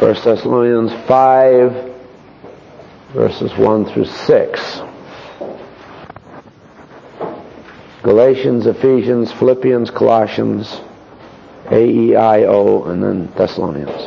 1 Thessalonians 5, verses 1 through 6. Galatians, Ephesians, Philippians, Colossians, A-E-I-O, and then Thessalonians.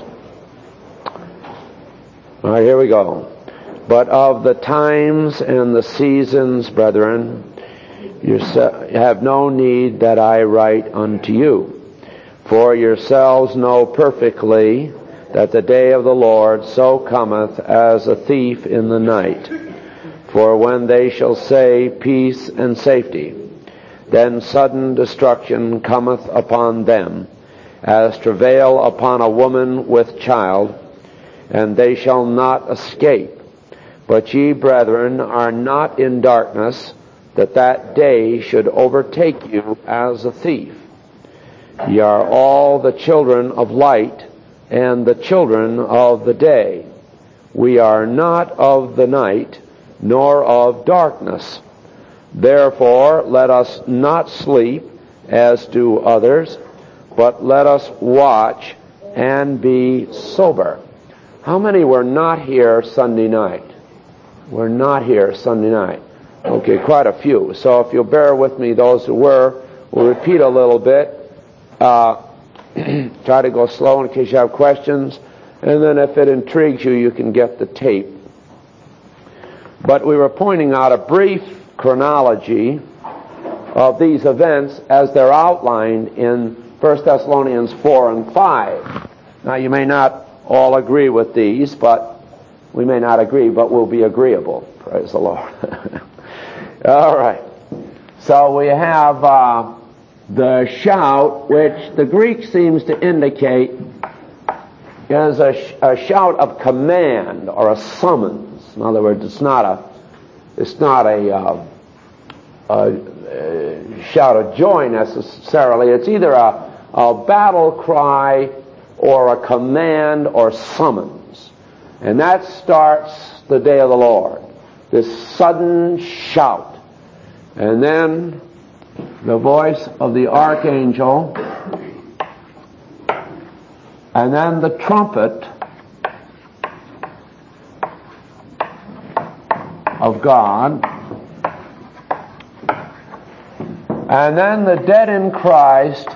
All right, here we go. But of the times and the seasons, brethren, you have no need that I write unto you. For yourselves know perfectly that the day of the Lord so cometh as a thief in the night. For when they shall say peace and safety, then sudden destruction cometh upon them, as travail upon a woman with child, and they shall not escape. But ye, brethren, are not in darkness, that day should overtake you as a thief. Ye are all the children of light, and the children of the day. We are not of the night, nor of darkness. Therefore let us not sleep, as do others, but let us watch and be sober. How many were not here Sunday night? We're not here Sunday night. Okay, quite a few. So if you'll bear with me, those who were, we'll repeat a little bit. Try to go slow in case you have questions. And then if it intrigues you, you can get the tape. But we were pointing out a brief chronology of these events as they're outlined in 1 Thessalonians 4 and 5. Now, you may not all agree with these, but we may not agree, but we'll be agreeable. Praise the Lord. All right. So we have the shout, which the Greek seems to indicate is a shout of command or a summons. In other words, it's not a shout of joy necessarily. It's either a battle cry or a command or summons. And that starts the day of the Lord. This sudden shout. And then the voice of the archangel. And then the trumpet of God. And then the dead in Christ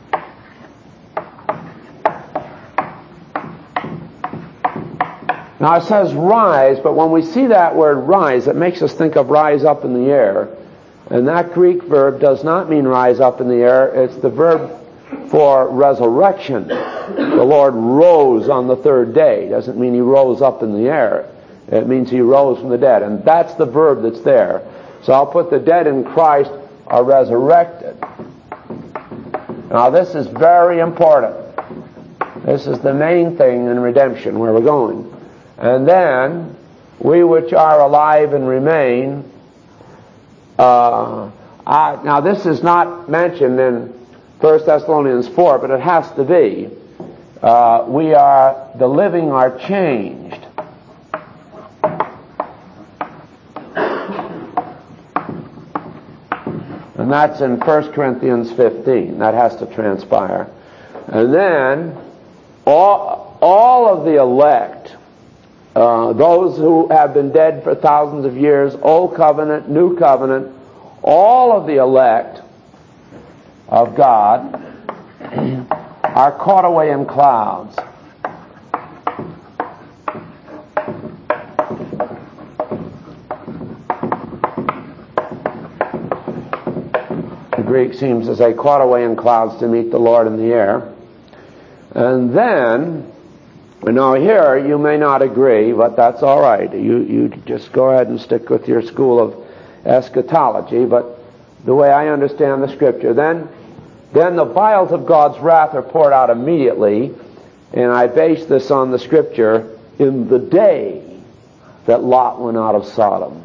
now it says rise, but when we see that word rise, it makes us think of rise up in the air. And that Greek verb does not mean rise up in the air. It's the verb for resurrection. The Lord rose on the third day. It doesn't mean he rose up in the air. It means he rose from the dead. And that's the verb that's there. So I'll put the dead in Christ are resurrected. Now this is very important. This is the main thing in redemption, where we're going. And then, we which are alive and remain. Now this is not mentioned in 1 Thessalonians 4, but it has to be. The living are changed. And that's in 1 Corinthians 15. That has to transpire. And then, all of the elect, those who have been dead for thousands of years, Old Covenant, New Covenant, all of the elect of God are caught away in clouds. The Greek seems to say caught away in clouds to meet the Lord in the air. And then, now here you may not agree, but that's all right. You just go ahead and stick with your school of eschatology. But the way I understand the Scripture, then the vials of God's wrath are poured out immediately, and I base this on the Scripture. In the day that Lot went out of Sodom,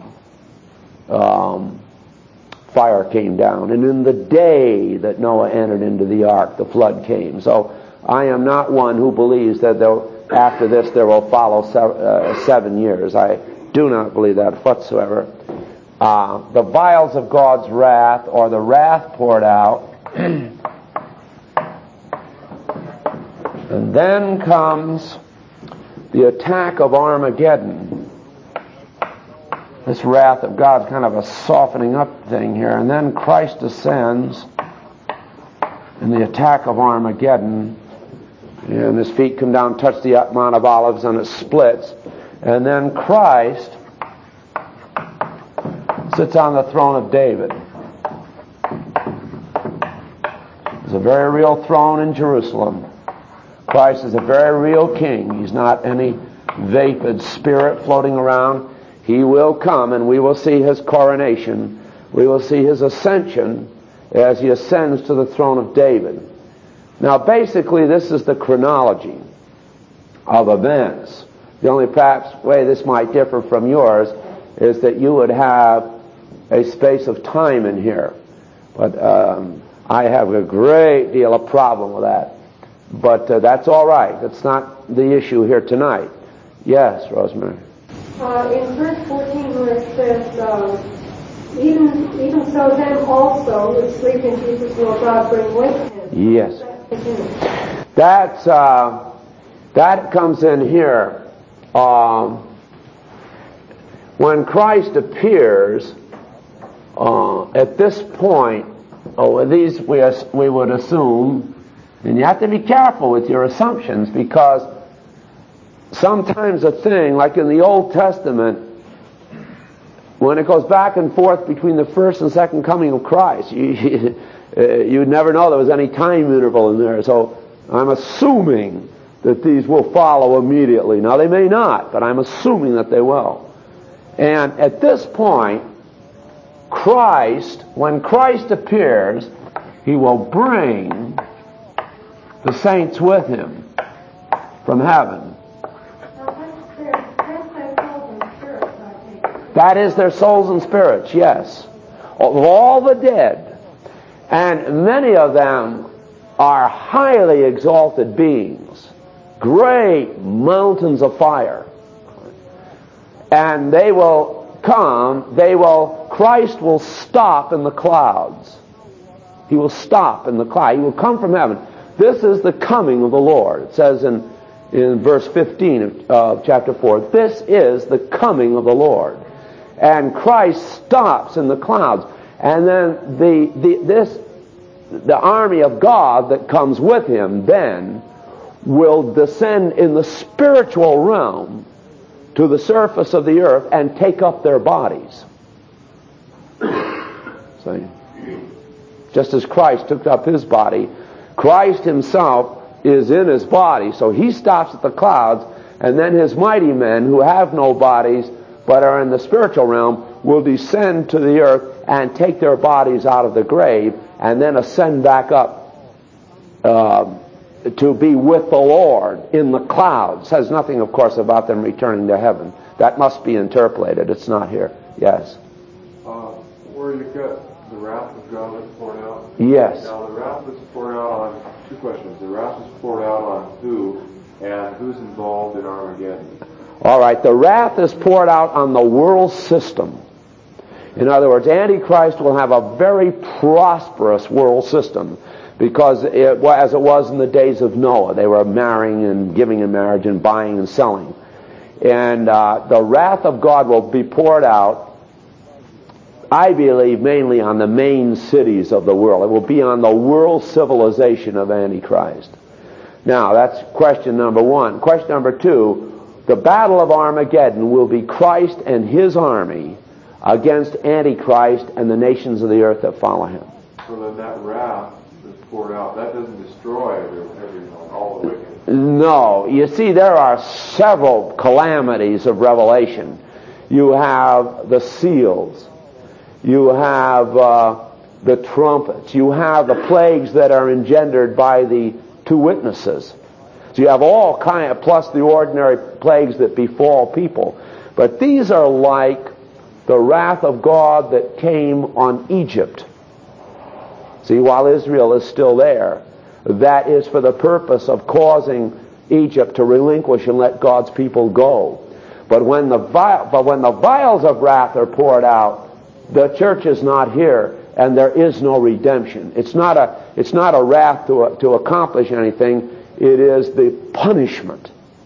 fire came down, and in the day that Noah entered into the ark, the flood came. So I am not one who believes that after this there will follow 7 years. I do not believe that whatsoever. The vials of God's wrath, or the wrath poured out, and then comes the attack of Armageddon. This wrath of God's kind of a softening up thing here. And then Christ descends in the attack of Armageddon. And his feet come down, touch the Mount of Olives, and it splits. And then Christ sits on the throne of David. There's a very real throne in Jerusalem. Christ is a very real king. He's not any vapid spirit floating around. He will come, and we will see his coronation. We will see his ascension as he ascends to the throne of David. Now, basically, this is the chronology of events. The only perhaps way this might differ from yours is that you would have a space of time in here. But I have a great deal of problem with that. But that's all right. That's not the issue here tonight. Yes, Rosemary. In verse 14 where it says, even so them also who sleep in Jesus will God bring with him. Yes. That comes in here. When Christ appears, at this point, these we would assume, and you have to be careful with your assumptions, because sometimes a thing, like in the Old Testament, when it goes back and forth between the first and second coming of Christ, you'd never know there was any time interval in there. So I'm assuming that these will follow immediately. Now they may not, but I'm assuming that they will. And at this point, Christ, when Christ appears, he will bring the saints with him from heaven. That is their souls and spirits, yes. Of all the dead. And many of them are highly exalted beings. Great mountains of fire. And they will come, Christ will stop in the clouds. He will stop in the cloud. He will come from heaven. This is the coming of the Lord. It says in verse 15 of chapter 4, this is the coming of the Lord. And Christ stops in the clouds. And then the army of God that comes with him then will descend in the spiritual realm to the surface of the earth and take up their bodies. See? Just as Christ took up his body, Christ himself is in his body, so he stops at the clouds, and then his mighty men who have no bodies but are in the spiritual realm will descend to the earth and take their bodies out of the grave and then ascend back up to be with the Lord in the clouds. It says nothing, of course, about them returning to heaven. That must be interpolated. It's not here. Yes? Where you've got the wrath of God that's poured out. Yes. Now, the wrath that's poured out on, two questions. The wrath is poured out on who, and who's involved in Armageddon? All right, the wrath is poured out on the world system. In other words, Antichrist will have a very prosperous world system, because as it was in the days of Noah, they were marrying and giving in marriage and buying and selling. And the wrath of God will be poured out, I believe, mainly on the main cities of the world. It will be on the world civilization of Antichrist. Now, that's question number one. Question number two, the battle of Armageddon will be Christ and his army against Antichrist and the nations of the earth that follow him. So then that wrath that's poured out, that doesn't destroy everyone, all the wicked. No. You see, there are several calamities of Revelation. You have the seals. You have the trumpets. You have the plagues that are engendered by the two witnesses. So you have all kind of, plus the ordinary plagues that befall people. But these are like the wrath of God that came on Egypt. See, while Israel is still there, that is for the purpose of causing Egypt to relinquish and let God's people go. But when the vials of wrath are poured out, the church is not here, and there is no redemption. It's not a wrath to accomplish anything. It is the punishment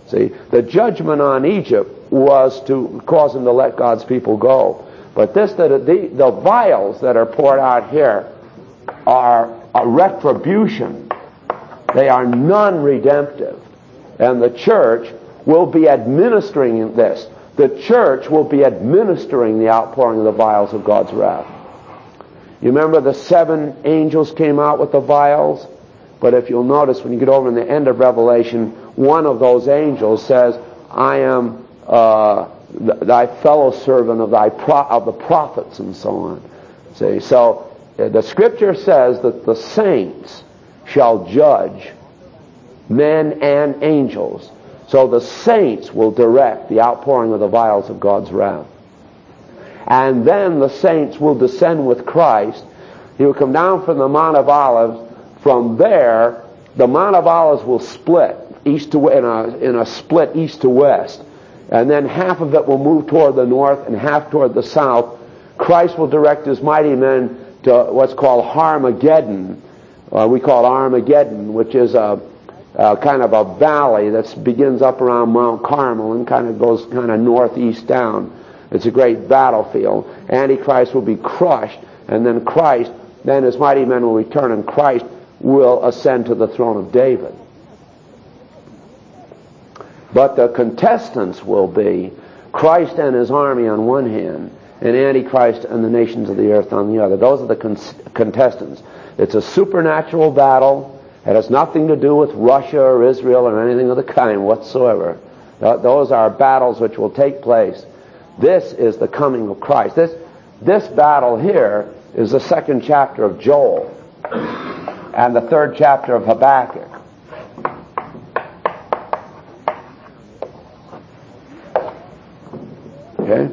See, the judgment on Egypt was to cause them to let God's people go. But the vials that are poured out here are a retribution. They are non-redemptive. And the church will be administering this. The church will be administering the outpouring of the vials of God's wrath. You remember the 7 angels came out with the vials? But if you'll notice, when you get over in the end of Revelation, one of those angels says, I am thy fellow servant of the prophets, and so on. See, so the Scripture says that the saints shall judge men and angels. So the saints will direct the outpouring of the vials of God's wrath. And then the saints will descend with Christ. He will come down from the Mount of Olives. From there, the Mount of Olives will split east to in a split east to west. And then half of it will move toward the north and half toward the south. Christ will direct his mighty men to what's called Armageddon. We call it Armageddon, which is a kind of a valley that begins up around Mount Carmel and kind of goes kind of northeast down. It's a great battlefield. Antichrist will be crushed, and then his mighty men will return, and Christ will ascend to the throne of David. But the contestants will be Christ and his army on one hand, and Antichrist and the nations of the earth on the other. Those are the contestants. It's a supernatural battle. It has nothing to do with Russia or Israel or anything of the kind whatsoever. Those are battles which will take place. This is the coming of Christ. This battle here is the 2nd chapter of Joel and the 3rd chapter of Habakkuk. Okay?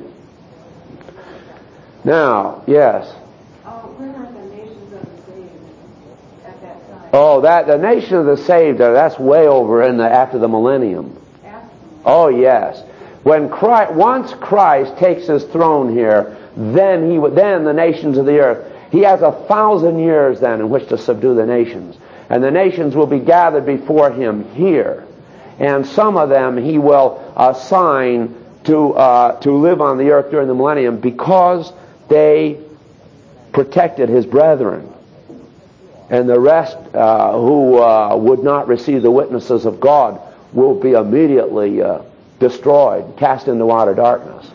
Now, yes. Where are the nations of the saved at that time? Oh, the nation of the saved, that's way over after the millennium. Oh, yes. Once Christ takes his throne here, then the nations of the earth, he has 1,000 years then in which to subdue the nations. And the nations will be gathered before him here. And some of them he will assign to live on the earth during the millennium because they protected his brethren. And the rest who would not receive the witnesses of God will be immediately destroyed, cast into outer darkness.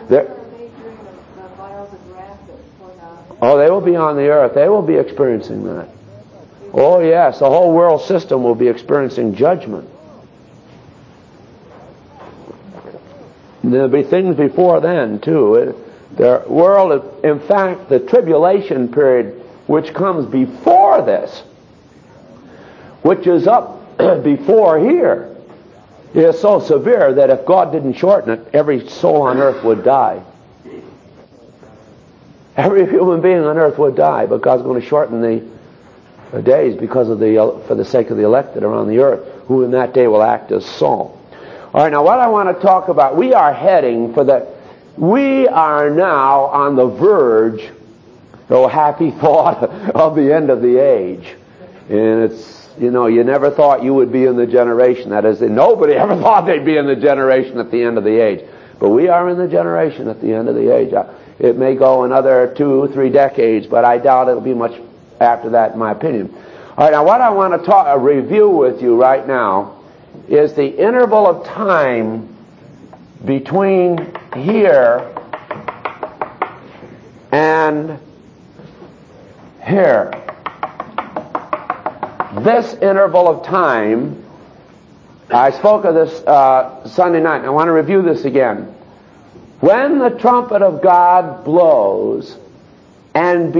Oh, they will be on the earth. They will be experiencing that. Oh, yes, the whole world system will be experiencing judgment. There'll be things before then, too. The world, in fact, the tribulation period, which comes before this, which is up before here, is so severe that if God didn't shorten it, every soul on earth would die. Every human being on earth would die, but God's going to shorten the days for the sake of the elect that are on the earth, who in that day will act as salt. All right, now what I want to talk about, we are now on the verge, oh happy thought, of the end of the age. And it's, you never thought you would be in the generation. That is, nobody ever thought they'd be in the generation at the end of the age. But we are in the generation at the end of the age. It may go another 2-3 decades, but I doubt it'll be much after that, in my opinion. All right, now what I want to review with you right now is the interval of time between here and here. This interval of time, I spoke of this Sunday night, and I want to review this again. When the trumpet of God blows, and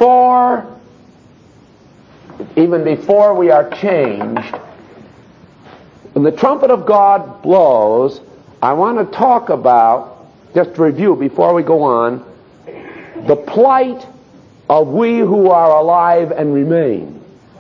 even before we are changed, when the trumpet of God blows, I want to talk about, just to review before we go on, the plight of we who are alive and remain.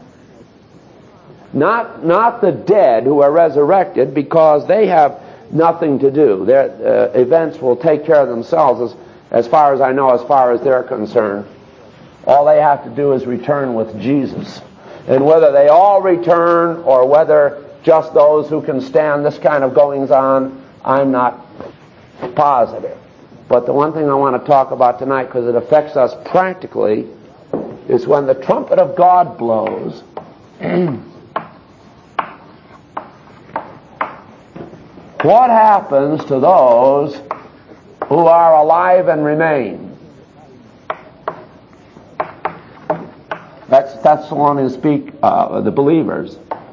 Not the dead who are resurrected, because they have nothing to do. Their events will take care of themselves as far as I know, as far as they're concerned. All they have to do is return with Jesus. And whether they all return or whether just those who can stand this kind of goings on? I'm not positive. But the one thing I want to talk about tonight, because it affects us practically, is when the trumpet of God blows, what happens to those who are alive and remain? That's the one who speak, the believers.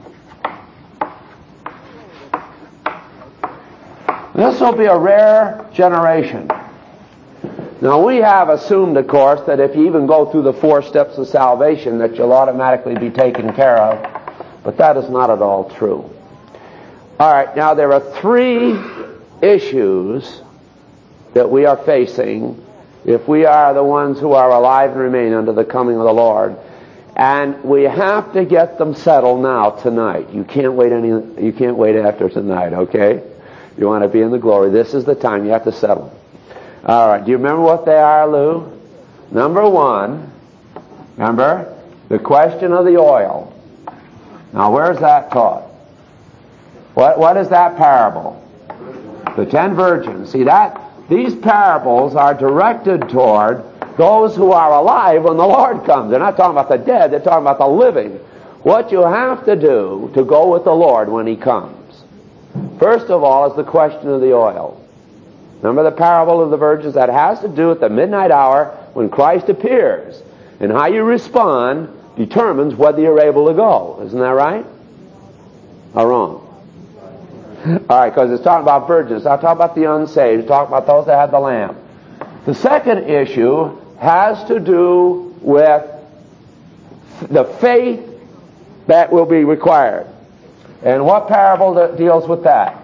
This will be a rare generation. Now, we have assumed, of course, that if you even go through the 4 steps of salvation, that you'll automatically be taken care of. But that is not at all true. All right, now there are 3 issues that we are facing if we are the ones who are alive and remain unto the coming of the Lord. And we have to get them settled now, tonight. You can't wait after tonight, okay? You want to be in the glory. This is the time you have to settle. All right, do you remember what they are, Lou? Number 1, remember, the question of the oil. Now, where's that taught? What is that parable? The 10 virgins. See, these parables are directed toward those who are alive when the Lord comes. They're not talking about the dead, they're talking about the living. What you have to do to go with the Lord when He comes, first of all, is the question of the oil. Remember the parable of the virgins? That has to do with the midnight hour when Christ appears. And how you respond determines whether you're able to go. Isn't that right? Or wrong? All right, because it's talking about virgins. It's not talking about the unsaved. It's talking about those that have the Lamb. The second issue has to do with the faith that will be required. And what parable deals with that?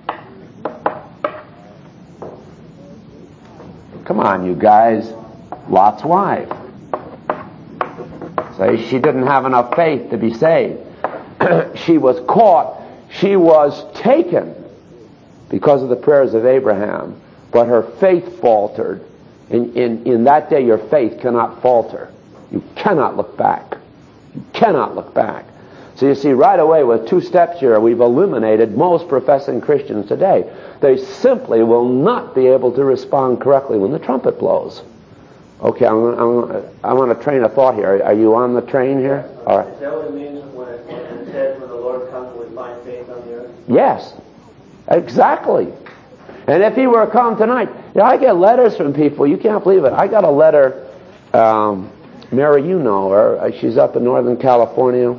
Come on, you guys. Lot's wife. Say she didn't have enough faith to be saved. She was caught. She was taken because of the prayers of Abraham. But her faith faltered. In that day, your faith cannot falter. You cannot look back. You cannot look back. So you see, right away with 2 steps here, we've eliminated most professing Christians today. They simply will not be able to respond correctly when the trumpet blows. Okay, I want to train a thought here. Are you on the train here? All right. Is that what it means when it says when the Lord comes, we find faith on the earth? Yes, exactly. And if He were to come tonight, I get letters from people. You can't believe it. I got a letter. Mary, you know her. She's up in Northern California.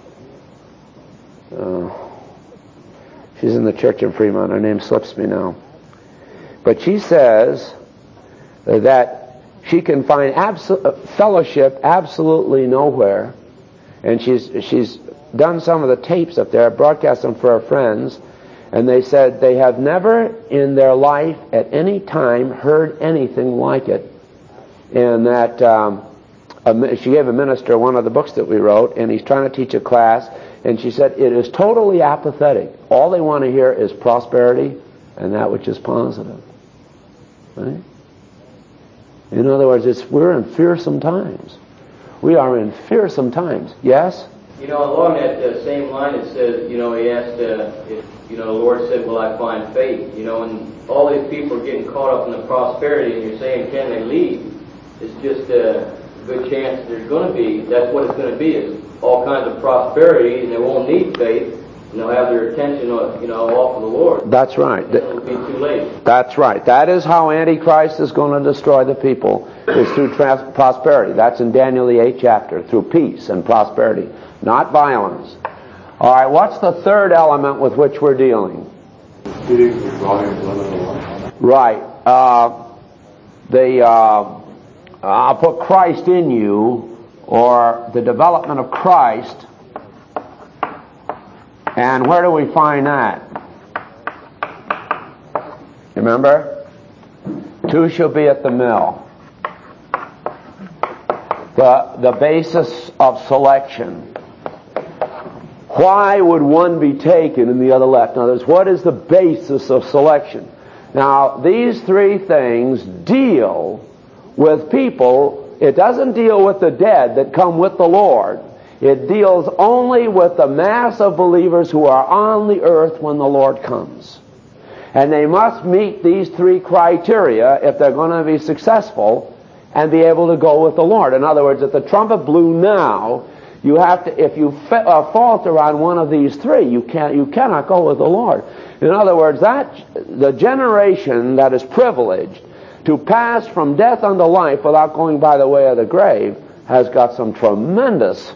She's in the church in Fremont. Her name slips me now. But she says that she can find fellowship absolutely nowhere. And she's done some of the tapes up there, broadcast them for her friends. And they said they have never in their life at any time heard anything like it. And that she gave a minister one of the books that we wrote, and he's trying to teach a class. And she said, it is totally apathetic. All they want to hear is prosperity and that which is positive. Right? In other words, we're in fearsome times. We are in fearsome times. Yes? Along that same line, it says, he asked if, the Lord said, will I find faith? And all these people are getting caught up in the prosperity, and you're saying, can they leave? It's just a good chance there's going to be, that's what it's going to be, is all kinds of prosperity, and they won't need faith, and they'll have their attention, off of the Lord. That's right. And it'll be too late. That's right. That is how Antichrist is going to destroy the people, is through prosperity. That's in Daniel the 8th chapter, through peace and prosperity, not violence. All right, what's the third element with which we're dealing? Right. I'll put Christ in you, or the development of Christ. And where do we find that? Remember? 2 shall be at the mill. The basis of selection. Why would one be taken and the other left? In other words, what is the basis of selection? Now, these 3 things deal with people. It doesn't deal with the dead that come with the Lord. It deals only with the mass of believers who are on the earth when the Lord comes. And they must meet these three criteria if they're going to be successful and be able to go with the Lord. In other words, if the trumpet blew now, you have to, if you falter on one of these three, you cannot go with the Lord. In other words, the generation that is privileged to pass from death unto life without going by the way of the grave has got some tremendous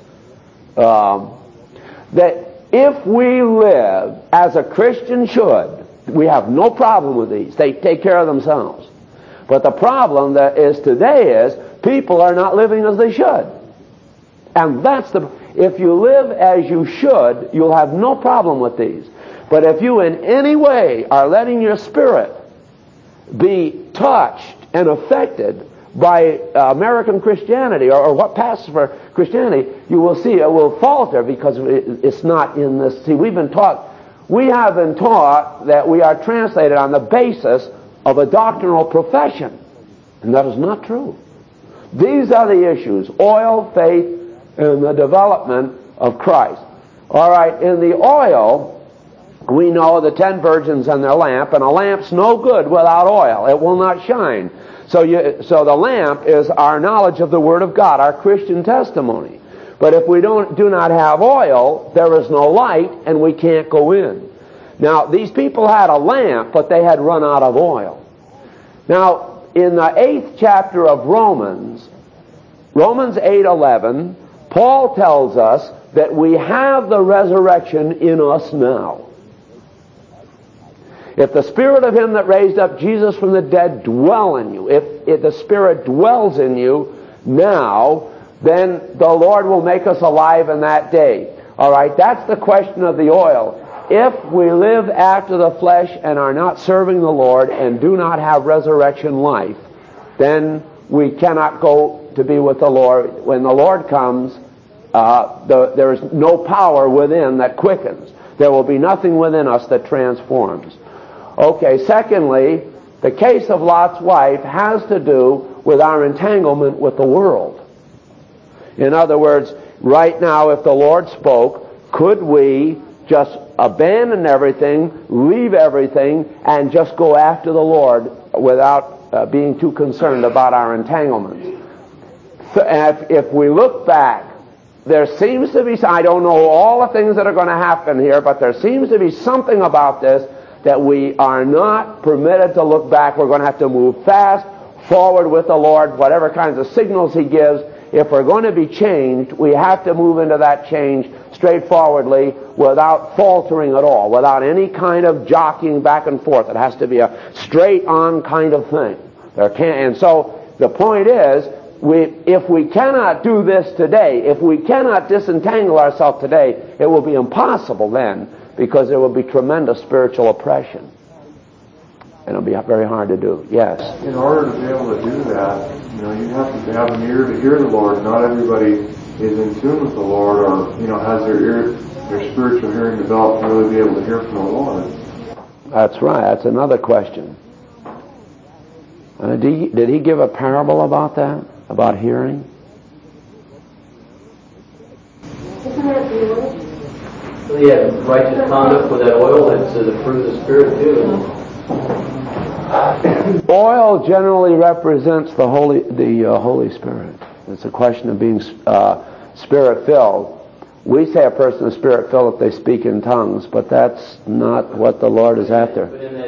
that if we live as a Christian should, we have no problem with these. They take care of themselves. But the problem that is today is people are not living as they should. And if you live as you should, you'll have no problem with these. But if you in any way are letting your spirit be touched and affected by American Christianity or what passes for Christianity, you will see it will falter because it's not in this. See, we have been taught that we are translated on the basis of a doctrinal profession. And that is not true. These are the issues: oil, faith, and the development of Christ. All right, in the oil, we know the 10 virgins and their lamp, and a lamp's no good without oil. It will not shine. So the lamp is our knowledge of the Word of God, our Christian testimony. But if we do not have oil, there is no light, and we can't go in. Now, these people had a lamp, but they had run out of oil. Now, in the 8th chapter of Romans 8:11, Paul tells us that we have the resurrection in us now. If the Spirit of Him that raised up Jesus from the dead dwell in you, if the Spirit dwells in you now, then the Lord will make us alive in that day. All right, that's the question of the oil. If we live after the flesh and are not serving the Lord and do not have resurrection life, then we cannot go to be with the Lord. When the Lord comes, there is no power within that quickens. There will be nothing within us that transforms. Okay, secondly, the case of Lot's wife has to do with our entanglement with the world. In other words, right now, if the Lord spoke, could we just abandon everything, leave everything, and just go after the Lord without being too concerned about our entanglements? If we look back, there seems to be, I don't know all the things that are going to happen here, but there seems to be something about this that we are not permitted to look back. We're going to have to move fast forward with the Lord, whatever kinds of signals He gives. If we're going to be changed, we have to move into that change straightforwardly without faltering at all, without any kind of jockeying back and forth. It has to be a straight-on kind of thing. And so the point is, if we cannot do this today, if we cannot disentangle ourselves today, it will be impossible then, because there will be tremendous spiritual oppression. And it'll be very hard to do. Yes? In order to be able to do that, you have to have an ear to hear the Lord. Not everybody is in tune with the Lord, or has their spiritual hearing developed to really be able to hear from the Lord. That's right. That's another question. Did he give a parable about that? About hearing? Isn't that the oil? Well, yeah, righteous conduct with that oil, that's the fruit of the Spirit too. Oil generally represents the Holy Spirit. It's a question of being Spirit-filled. We say a person is Spirit-filled if they speak in tongues, but that's not what the Lord is after. But in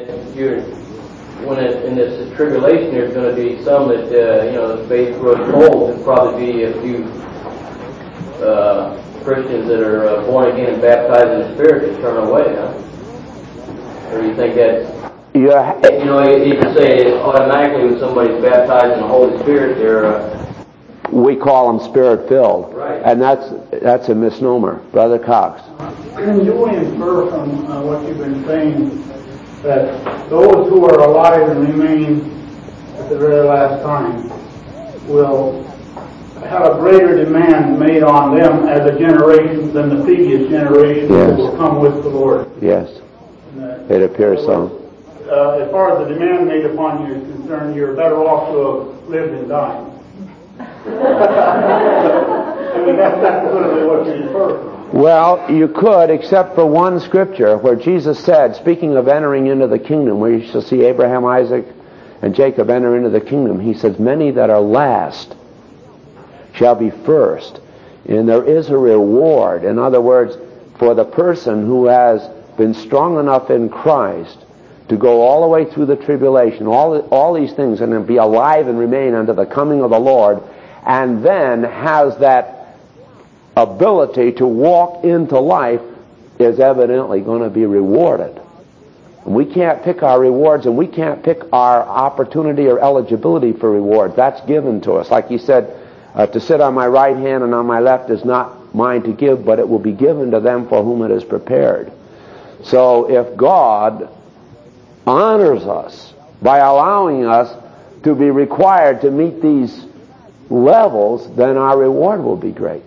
this tribulation, there's going to be some that the faith grows cold. There'll probably be a few Christians that are born again and baptized in the Spirit that turn away, huh? Or do you think that's... You can say automatically when somebody's baptized in the Holy Spirit, they're... We call them Spirit-filled. Right. And that's a misnomer. Brother Cox. Can you infer from what you've been saying that those who are alive and remain at the very last time will have a greater demand made on them as a generation than the previous generation that will come with the Lord? Yes. It appears so. As far as the demand made upon you is concerned, you're better off to have lived and died. I mean, that's literally what you infer from. Well, you could, except for one scripture where Jesus said, speaking of entering into the kingdom, where you shall see Abraham, Isaac, and Jacob enter into the kingdom, he says, many that are last shall be first. And there is a reward. In other words, for the person who has been strong enough in Christ to go all the way through the tribulation, all these things, and then be alive and remain unto the coming of the Lord, and then has that ability to walk into life, is evidently going to be rewarded. And we can't pick our rewards, and we can't pick our opportunity or eligibility for rewards. That's given to us. Like he said, to sit on my right hand and on my left is not mine to give, but it will be given to them for whom it is prepared. So if God honors us by allowing us to be required to meet these levels, then our reward will be great.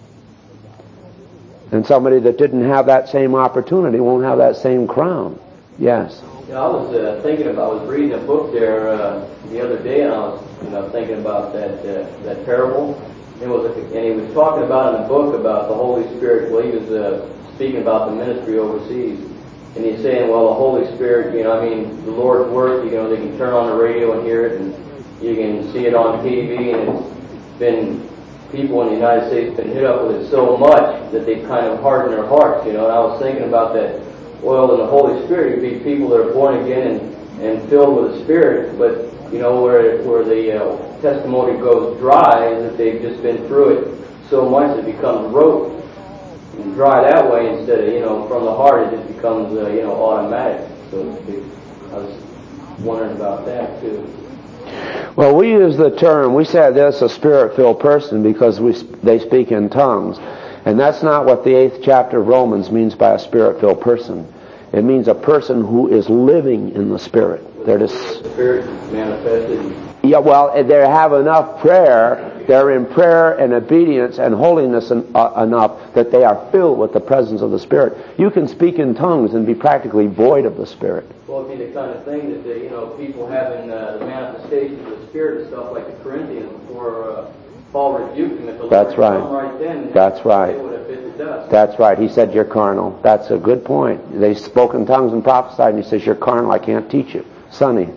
And somebody that didn't have that same opportunity won't have that same crown. Yes. Yeah, I was I was reading a book there the other day, and I was thinking about that parable. And he was talking about in the book about the Holy Spirit. Well, he was speaking about the ministry overseas, and he's saying, well, the Holy Spirit, the Lord's work, they can turn on the radio and hear it, and you can see it on TV, and it's been, people in the United States have been hit up with it so much that they've kind of hardened their hearts, and I was thinking about that oil in the Holy Spirit. It'd be people that are born again and filled with the Spirit, but where the testimony goes dry is that they've just been through it so much it becomes rote and dry that way instead of from the heart it just becomes automatic, so to speak. I was wondering about that too. Well, we use the term, we say this, a Spirit-filled person, because they speak in tongues. And that's not what the 8th chapter of Romans means by a Spirit-filled person. It means a person who is living in the Spirit. They're just, the Spirit manifested. Yeah, well, they have enough prayer. They're in prayer and obedience and holiness enough that they are filled with the presence of the Spirit. You can speak in tongues and be practically void of the Spirit. Well, it'd be the kind of thing that people having the manifestations of the Spirit and stuff like the Corinthians before Paul rebuked them. If the That's Lord right. come right then, That's right. they would have bit the dust. That's right. He said, you're carnal. That's a good point. They spoke in tongues and prophesied, and he says, you're carnal. I can't teach you. Sonny.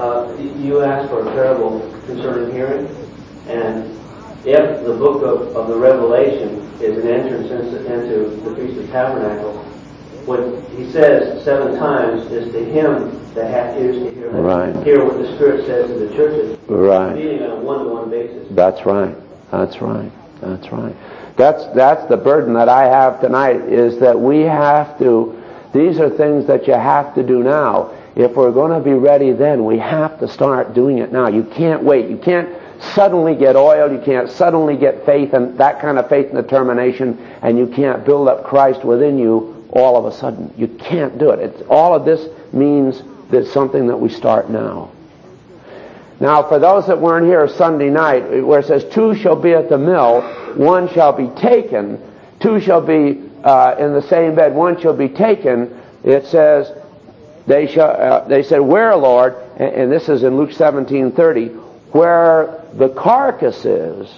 You asked for a parable concerning hearing, and if the book of the Revelation is an entrance into the Feast of Tabernacles, what he says 7 times is to him that hath ears to hear. Right. Hear what the Spirit says to the churches. Right. Meaning on a one-to-one basis. That's right. That's right. That's right. That's the burden that I have tonight, is that we have to, these are things that you have to do now. If we're going to be ready then, we have to start doing it now. You can't wait. You can't suddenly get oil. You can't suddenly get faith, and that kind of faith and determination, and you can't build up Christ within you all of a sudden. You can't do it. All of this means that it's something that we start now. Now, for those that weren't here Sunday night, where it says, 2 shall be at the mill, 1 shall be taken, 2 shall be in the same bed, 1 shall be taken, it says, they said, where, Lord? And this is in Luke 17:30, where the carcass is,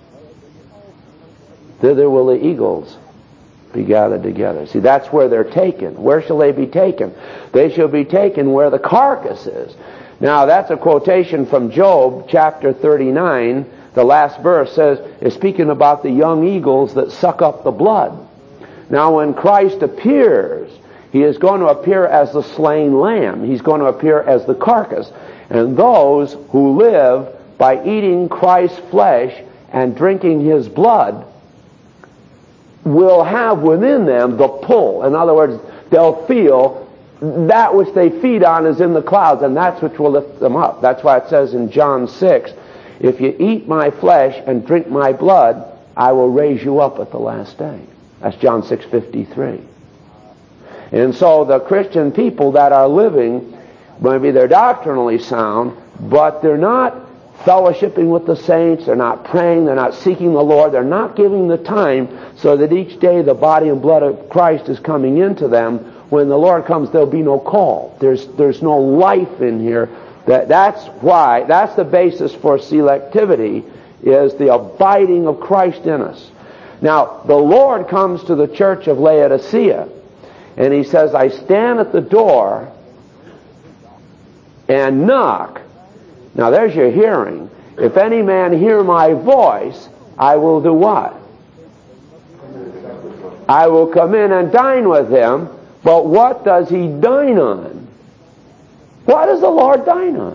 thither will the eagles be gathered together. See, that's where they're taken. Where shall they be taken? They shall be taken where the carcass is. Now, that's a quotation from Job chapter 39. The last verse is speaking about the young eagles that suck up the blood. Now, when Christ appears, he is going to appear as the slain lamb. He's going to appear as the carcass. And those who live by eating Christ's flesh and drinking his blood will have within them the pull. In other words, they'll feel that which they feed on is in the clouds, and that's which will lift them up. That's why it says in John 6, if you eat my flesh and drink my blood, I will raise you up at the last day. That's John 6:53. And so the Christian people that are living, maybe they're doctrinally sound, but they're not fellowshipping with the saints, they're not praying, they're not seeking the Lord, they're not giving the time so that each day the body and blood of Christ is coming into them. When the Lord comes, there'll be no call. There's no life in here. That's the basis for selectivity, is the abiding of Christ in us. Now, the Lord comes to the church of Laodicea, and He says, I stand at the door and knock. Now, there's your hearing. If any man hear my voice, I will do what? I will come in and dine with him. But what does He dine on? What does the Lord dine on?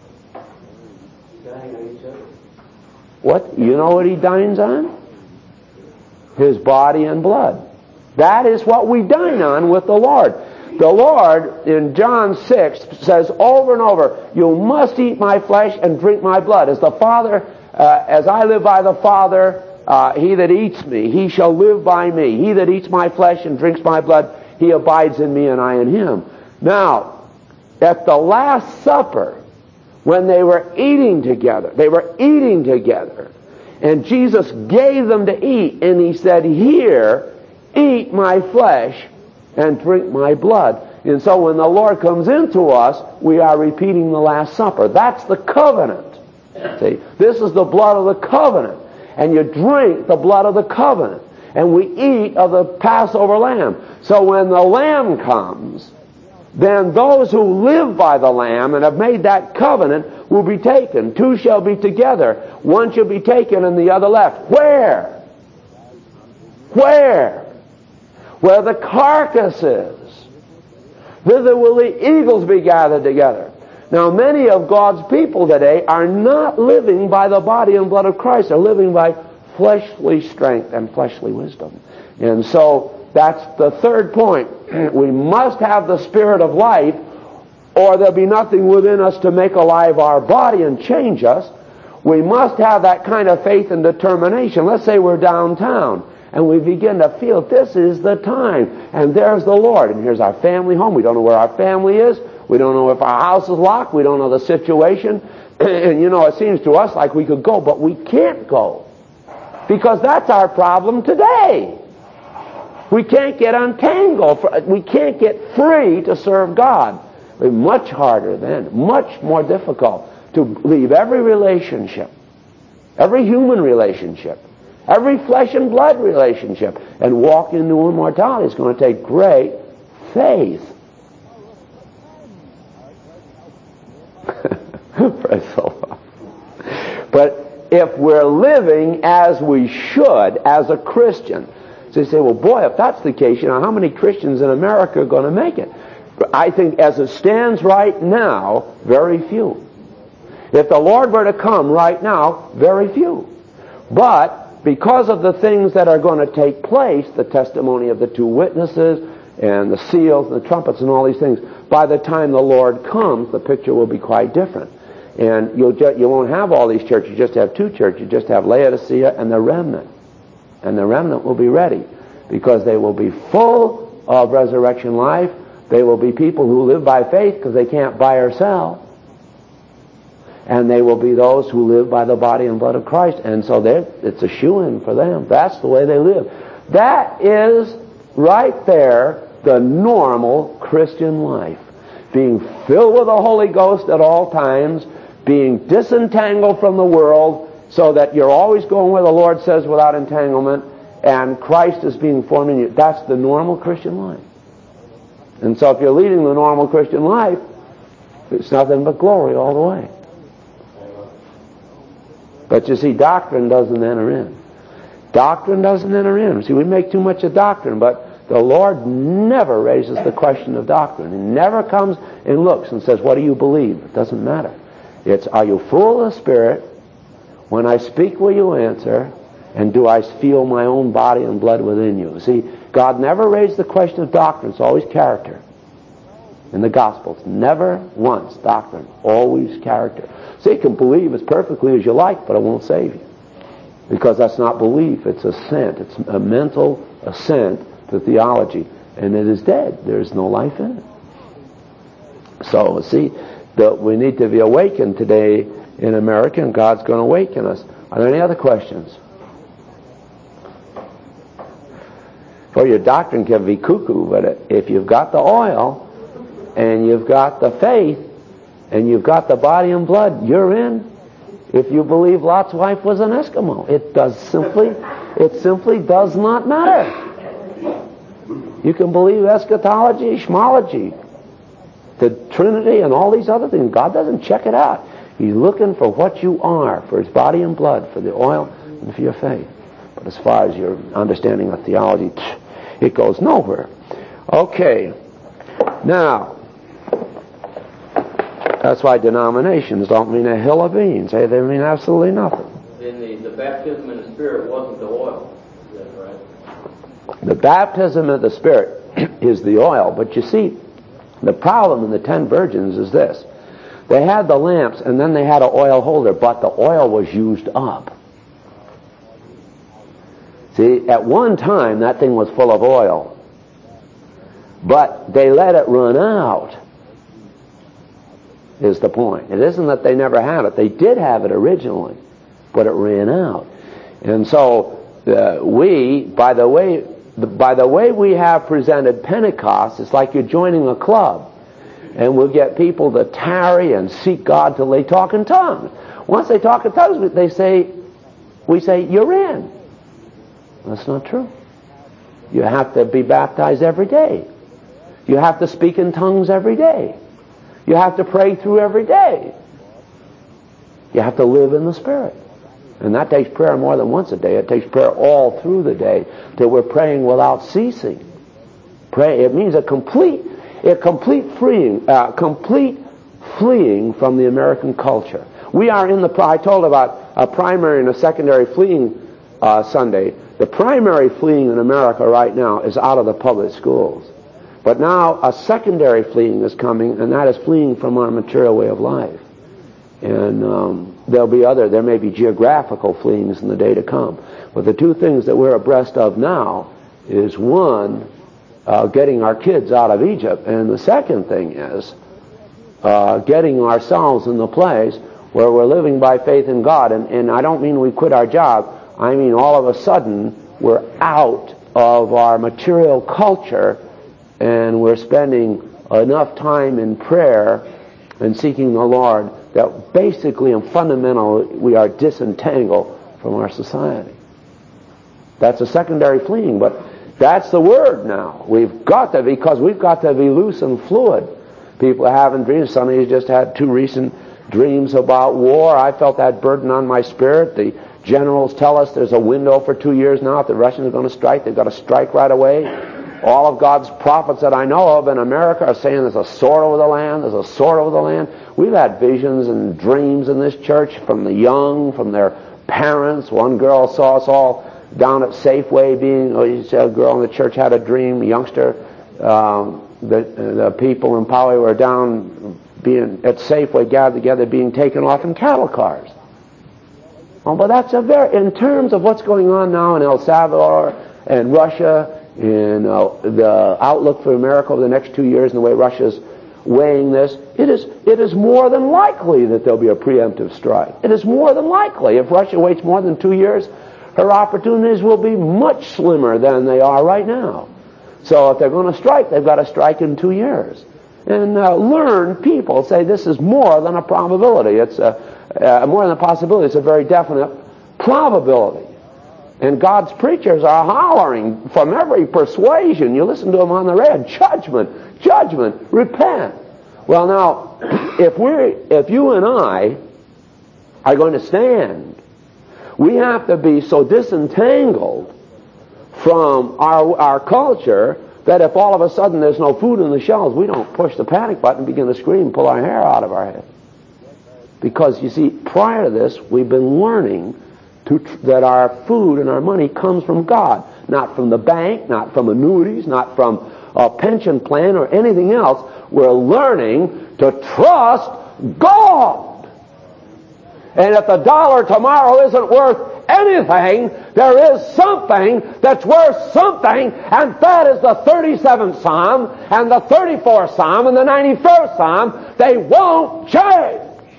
What? You know what He dines on? His body and blood. That is what we dine on with the Lord. The Lord, in John 6, says over and over, you must eat my flesh and drink my blood. As the Father, as I live by the Father, he that eats me, he shall live by me. He that eats my flesh and drinks my blood, he abides in me and I in him. Now, at the Last Supper, when they were eating together, and Jesus gave them to eat, and He said, here, eat my flesh and drink my blood. And so when the Lord comes into us, we are repeating the Last Supper. That's the covenant. See, this is the blood of the covenant. And you drink the blood of the covenant. And we eat of the Passover lamb. So when the lamb comes, then those who live by the lamb and have made that covenant will be taken. Two shall be together. One shall be taken and the other left. Where? Where? Where the carcass is. Thither will the eagles be gathered together. Now, many of God's people today are not living by the body and blood of Christ. They're living by fleshly strength and fleshly wisdom. And so that's the third point. We must have the Spirit of life, or there'll be nothing within us to make alive our body and change us. We must have that kind of faith and determination. Let's say we're downtown, and we begin to feel this is the time, and there's the Lord, and here's our family home. We don't know where our family is. We don't know if our house is locked. We don't know the situation. And it seems to us like we could go, but we can't go. Because that's our problem today. We can't get untangled. We can't get free to serve God. It's much harder then, much more difficult to leave every relationship, every human relationship, every flesh and blood relationship, and walk into immortality. It's going to take great faith. Praise the Lord. But if we're living as we should, as a Christian, so you say, well, boy, if that's the case, how many Christians in America are going to make it? I think as it stands right now, very few. If the Lord were to come right now, very few. But because of the things that are going to take place, the testimony of the two witnesses and the seals and the trumpets and all these things, by the time the Lord comes, the picture will be quite different. And you won't have all these churches. You just have two churches. You just have Laodicea and the remnant. And the remnant will be ready because they will be full of resurrection life. They will be people who live by faith because they can't buy or sell. And they will be those who live by the body and blood of Christ. And so it's a shoo-in for them. That's the way they live. That is right there the normal Christian life. Being filled with the Holy Ghost at all times, being disentangled from the world so that you're always going where the Lord says without entanglement, and Christ is being formed in you. That's the normal Christian life. And so if you're leading the normal Christian life, it's nothing but glory all the way. But you see, doctrine doesn't enter in. Doctrine doesn't enter in. See, we make too much of doctrine, but the Lord never raises the question of doctrine. He never comes and looks and says, what do you believe? It doesn't matter. It's, are you full of the Spirit? When I speak, will you answer? And do I feel my own body and blood within you? See, God never raised the question of doctrine. It's always character. In the Gospels, never once doctrine, always character. So you can believe as perfectly as you like, but it won't save you. Because that's not belief, it's assent. It's a mental assent to theology. And it is dead. There is no life in it. So, see, we need to be awakened today in America, and God's going to awaken us. Are there any other questions? Well, your doctrine can be cuckoo, but if you've got the oil, and you've got the faith, and you've got the body and blood, you're in. if you believe Lot's wife was an Eskimo. It simply does not matter. You can believe eschatology, schmology, the Trinity, and all these other things. God doesn't check it out. He's looking for what you are, for His body and blood, for the oil, and for your faith. But as far as your understanding of theology, it goes nowhere. Okay. Now, that's why denominations don't mean a hill of beans. They mean absolutely nothing. Then the baptism in the Spirit wasn't the oil. Is that right? The baptism of the Spirit is the oil. But you see, the problem in the 10 virgins is this. They had the lamps, and then they had an oil holder, but the oil was used up. See, at one time, that thing was full of oil. But they let it run out, is the point. It isn't that they never had it. They did have it originally, but it ran out. And so, by the way we have presented Pentecost, it's like you're joining a club. And we'll get people to tarry and seek God till they talk in tongues. Once they talk in tongues, we say, you're in. That's not true. You have to be baptized every day. You have to speak in tongues every day. You have to pray through every day. You have to live in the Spirit. And that takes prayer more than once a day. It takes prayer all through the day till we're praying without ceasing. It means a complete fleeing from the American culture. We are I told about a primary and a secondary fleeing Sunday. The primary fleeing in America right now is out of the public schools. But now a secondary fleeing is coming, and that is fleeing from our material way of life. And there may be geographical fleeings in the day to come. But the two things that we're abreast of now is, one, getting our kids out of Egypt, and the second thing is getting ourselves in the place where we're living by faith in God. And I don't mean we quit our job. I mean all of a sudden we're out of our material culture and we're spending enough time in prayer and seeking the Lord that basically and fundamentally we are disentangled from our society. That's a secondary fleeing, but that's the word now. We've got to be loose and fluid. People are having dreams. Some of you just had 2 recent dreams about war. I felt that burden on my spirit. The generals tell us there's a window for 2 years now. If the Russians are going to strike, they've got to strike right away. All of God's prophets that I know of in America are saying there's a sword over the land, there's a sword over the land. We've had visions and dreams in this church from the young, from their parents. One girl saw us all down at Safeway a girl in the church had a dream, a youngster. The people in Poway were down being at Safeway gathered together being taken off in cattle cars. Oh, but that's in terms of what's going on now in El Salvador and Russia, and the outlook for America over the next 2 years and the way Russia's weighing this, it is more than likely that there'll be a preemptive strike. It is more than likely. If Russia waits more than 2 years, her opportunities will be much slimmer than they are right now. So if they're going to strike, they've got to strike in 2 years. And learned people say this is more than a probability. It's more than a possibility. It's a very definite probability. And God's preachers are hollering from every persuasion. You listen to them on the radio, judgment, judgment, repent. Well, now, if you and I are going to stand, we have to be so disentangled from our culture that if all of a sudden there's no food in the shelves, we don't push the panic button and begin to scream and pull our hair out of our head. Because, you see, prior to this, we've been learning that our food and our money comes from God, not from the bank, not from annuities, not from a pension plan or anything else. We're learning to trust God. And if the dollar tomorrow isn't worth anything, there is something that's worth something, and that is the 37th Psalm and the 34th Psalm and the 91st Psalm. They won't change.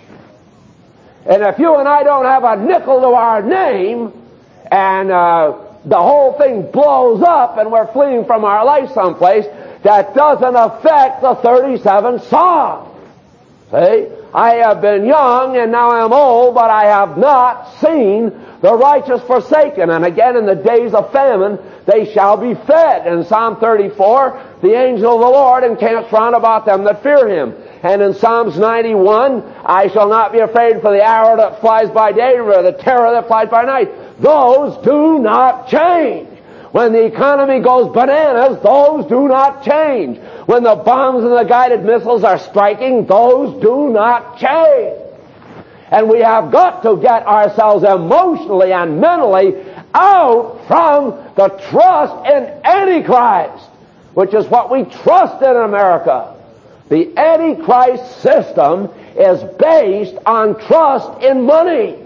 And if you and I don't have a nickel to our name, and the whole thing blows up and we're fleeing from our life someplace, that doesn't affect the 37th Psalm. See? I have been young and now I am old, but I have not seen the righteous forsaken. And again, in the days of famine, they shall be fed. In Psalm 34, the angel of the Lord encamps round about them that fear him. And in Psalms 91, I shall not be afraid for the arrow that flies by day, or the terror that flies by night. Those do not change. When the economy goes bananas, those do not change. When the bombs and the guided missiles are striking, those do not change. And we have got to get ourselves emotionally and mentally out from the trust in Antichrist, which is what we trust in America. The Antichrist system is based on trust in money.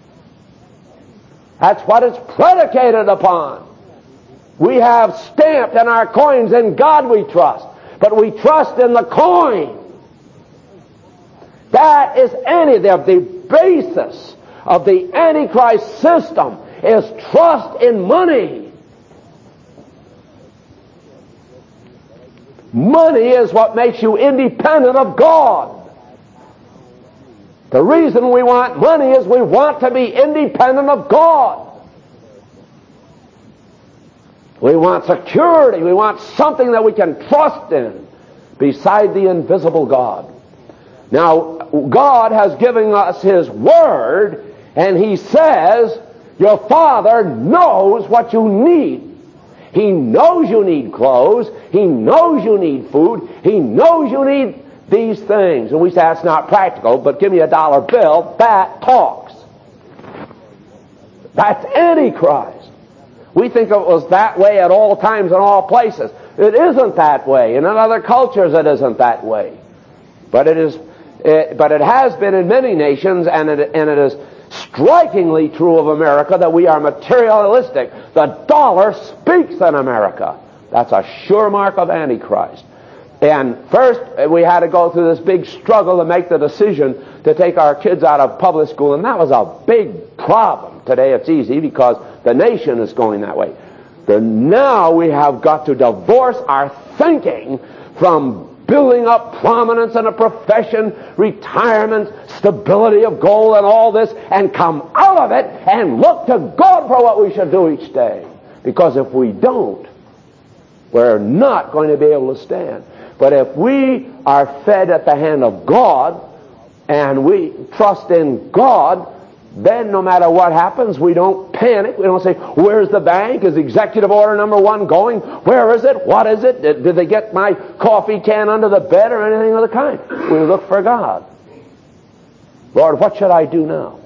That's what it's predicated upon. We have stamped in our coins, in God we trust, but we trust in the coin. That is the basis of the Antichrist system is trust in money. Money is what makes you independent of God. The reason we want money is we want to be independent of God. We want security. We want something that we can trust in beside the invisible God. Now, God has given us His Word, and He says, your Father knows what you need. He knows you need clothes. He knows you need food. He knows you need these things. And we say, that's not practical, but give me $1 bill. That talks. That's Antichrist. We think it was that way at all times and all places. It isn't that way. And in other cultures it isn't that way. But it has been in many nations, and it is strikingly true of America that we are materialistic. The dollar speaks in America. That's a sure mark of Antichrist. And first, we had to go through this big struggle to make the decision to take our kids out of public school, and that was a big problem. Today it's easy because the nation is going that way. But now we have got to divorce our thinking from building up prominence in a profession, retirement, stability of goal, and all this, and come out of it and look to God for what we should do each day. Because if we don't, we're not going to be able to stand. But if we are fed at the hand of God, and we trust in God, then no matter what happens, we don't panic. We don't say, where's the bank? Is executive order number 1 going? Where is it? What is it? Did they get my coffee can under the bed or anything of the kind? We look for God. Lord, what should I do now?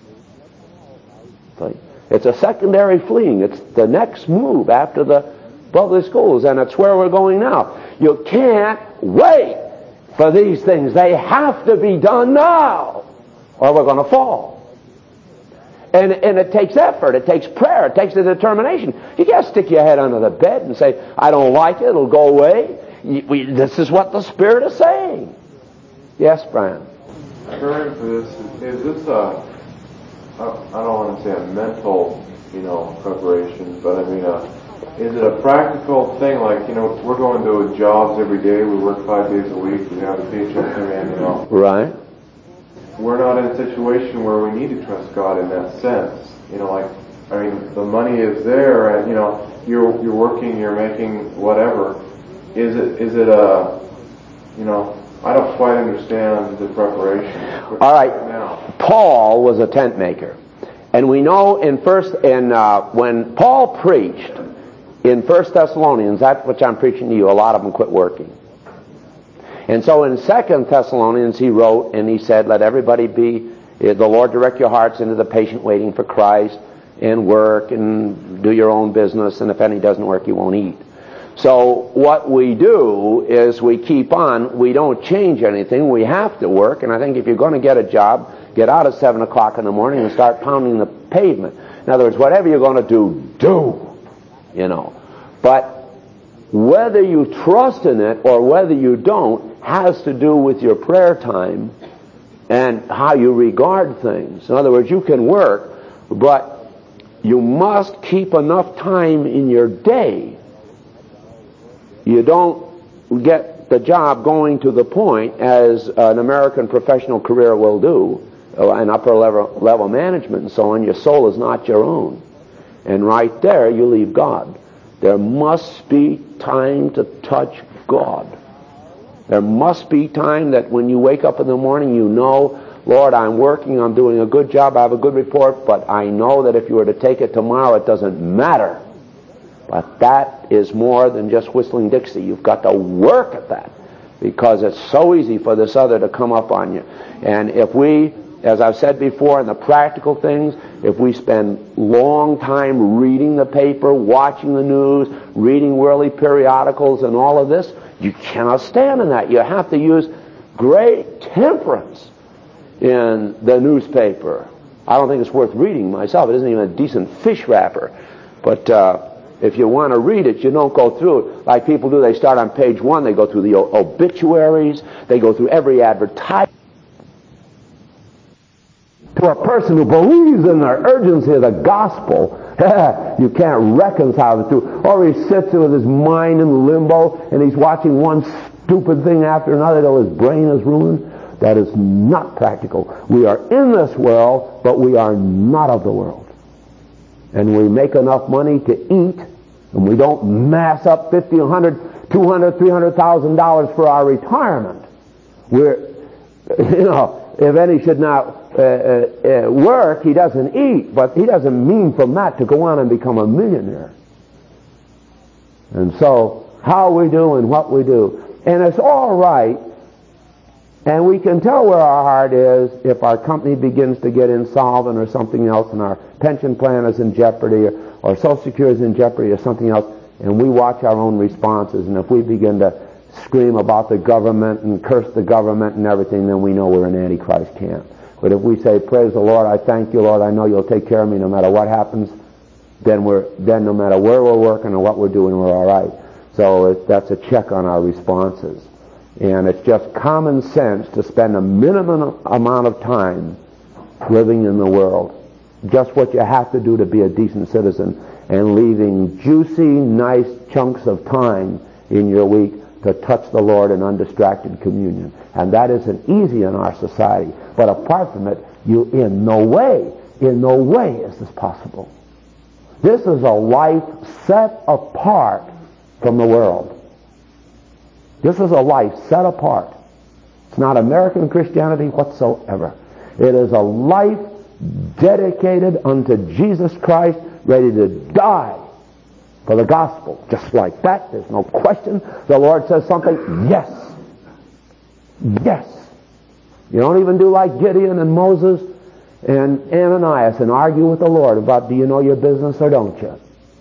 It's a secondary fleeing. It's the next move after the public schools, and it's where we're going now. You can't wait for these things. They have to be done now, or we're going to fall. And it takes effort, it takes prayer, it takes a determination. You can't stick your head under the bed and say, I don't like it, it'll go away. This is what the Spirit is saying. Yes, Brian? Preparing for this, is this I don't want to say a mental, preparation, but I mean, is it a practical thing? Like, we're going to jobs every day, we work 5 days a week, we have a paycheck every end, Right. We're not in a situation where we need to trust God in that sense. The money is there, and you're working, you're making whatever. Is it a, I don't quite understand the preparation. All right. Now, Paul was a tent maker, and we know when Paul preached in 1 Thessalonians, that's what I'm preaching to you. A lot of them quit working. And so in 2 Thessalonians he wrote and he said, let everybody be, the Lord direct your hearts into the patient waiting for Christ, and work and do your own business, and if any doesn't work, you won't eat. So what we do is we keep on. We don't change anything. We have to work, and I think if you're going to get a job, get out at 7 o'clock in the morning and start pounding the pavement. In other words, whatever you're going to do. But whether you trust in it or whether you don't has to do with your prayer time and how you regard things. In other words, you can work, but you must keep enough time in your day. You don't get the job going to the point, as an American professional career will do, and upper level management and so on, your soul is not your own. And right there, you leave God. There must be time to touch God. There must be time that when you wake up in the morning, you know, Lord, I'm working, I'm doing a good job, I have a good report, but I know that if you were to take it tomorrow, it doesn't matter. But that is more than just whistling Dixie. You've got to work at that, because it's so easy for this other to come up on you. And if we, as I've said before, in the practical things, if we spend long time reading the paper, watching the news, reading worldly periodicals and all of this, you cannot stand in that. You have to use great temperance in the newspaper. I don't think it's worth reading myself. It isn't even a decent fish wrapper. But if you want to read it, you don't go through it like people do. They start on page 1, they go through the obituaries, they go through every advertisement. To a person who believes in the urgency of the gospel, you can't reconcile the two. Or he sits there with his mind in limbo and he's watching one stupid thing after another till his brain is ruined. That is not practical. We are in this world, but we are not of the world. And we make enough money to eat, and we don't mass up $50, $100, $200, $300,000 for our retirement. We're, if any should not work, he doesn't eat, but he doesn't mean from that to go on and become a millionaire. And so, how we do and what we do. And it's all right, and we can tell where our heart is if our company begins to get insolvent or something else, and our pension plan is in jeopardy, or Social Security is in jeopardy or something else, and we watch our own responses, and if we begin to scream about the government and curse the government and everything, then we know we're in Antichrist camp. But if we say, praise the Lord, I thank you, Lord, I know you'll take care of me no matter what happens, then no matter where we're working or what we're doing, we're all right. So that's a check on our responses. And it's just common sense to spend a minimum amount of time living in the world. Just what you have to do to be a decent citizen, and leaving juicy, nice chunks of time in your week to touch the Lord in undistracted communion. And that isn't easy in our society. But apart from it, you in no way is this possible. This is a life set apart from the world. This is a life set apart. It's not American Christianity whatsoever. It is a life dedicated unto Jesus Christ, ready to die for the gospel. Just like that, there's no question. The Lord says something, yes. Yes. You don't even do like Gideon and Moses and Ananias and argue with the Lord about, do you know your business or don't you?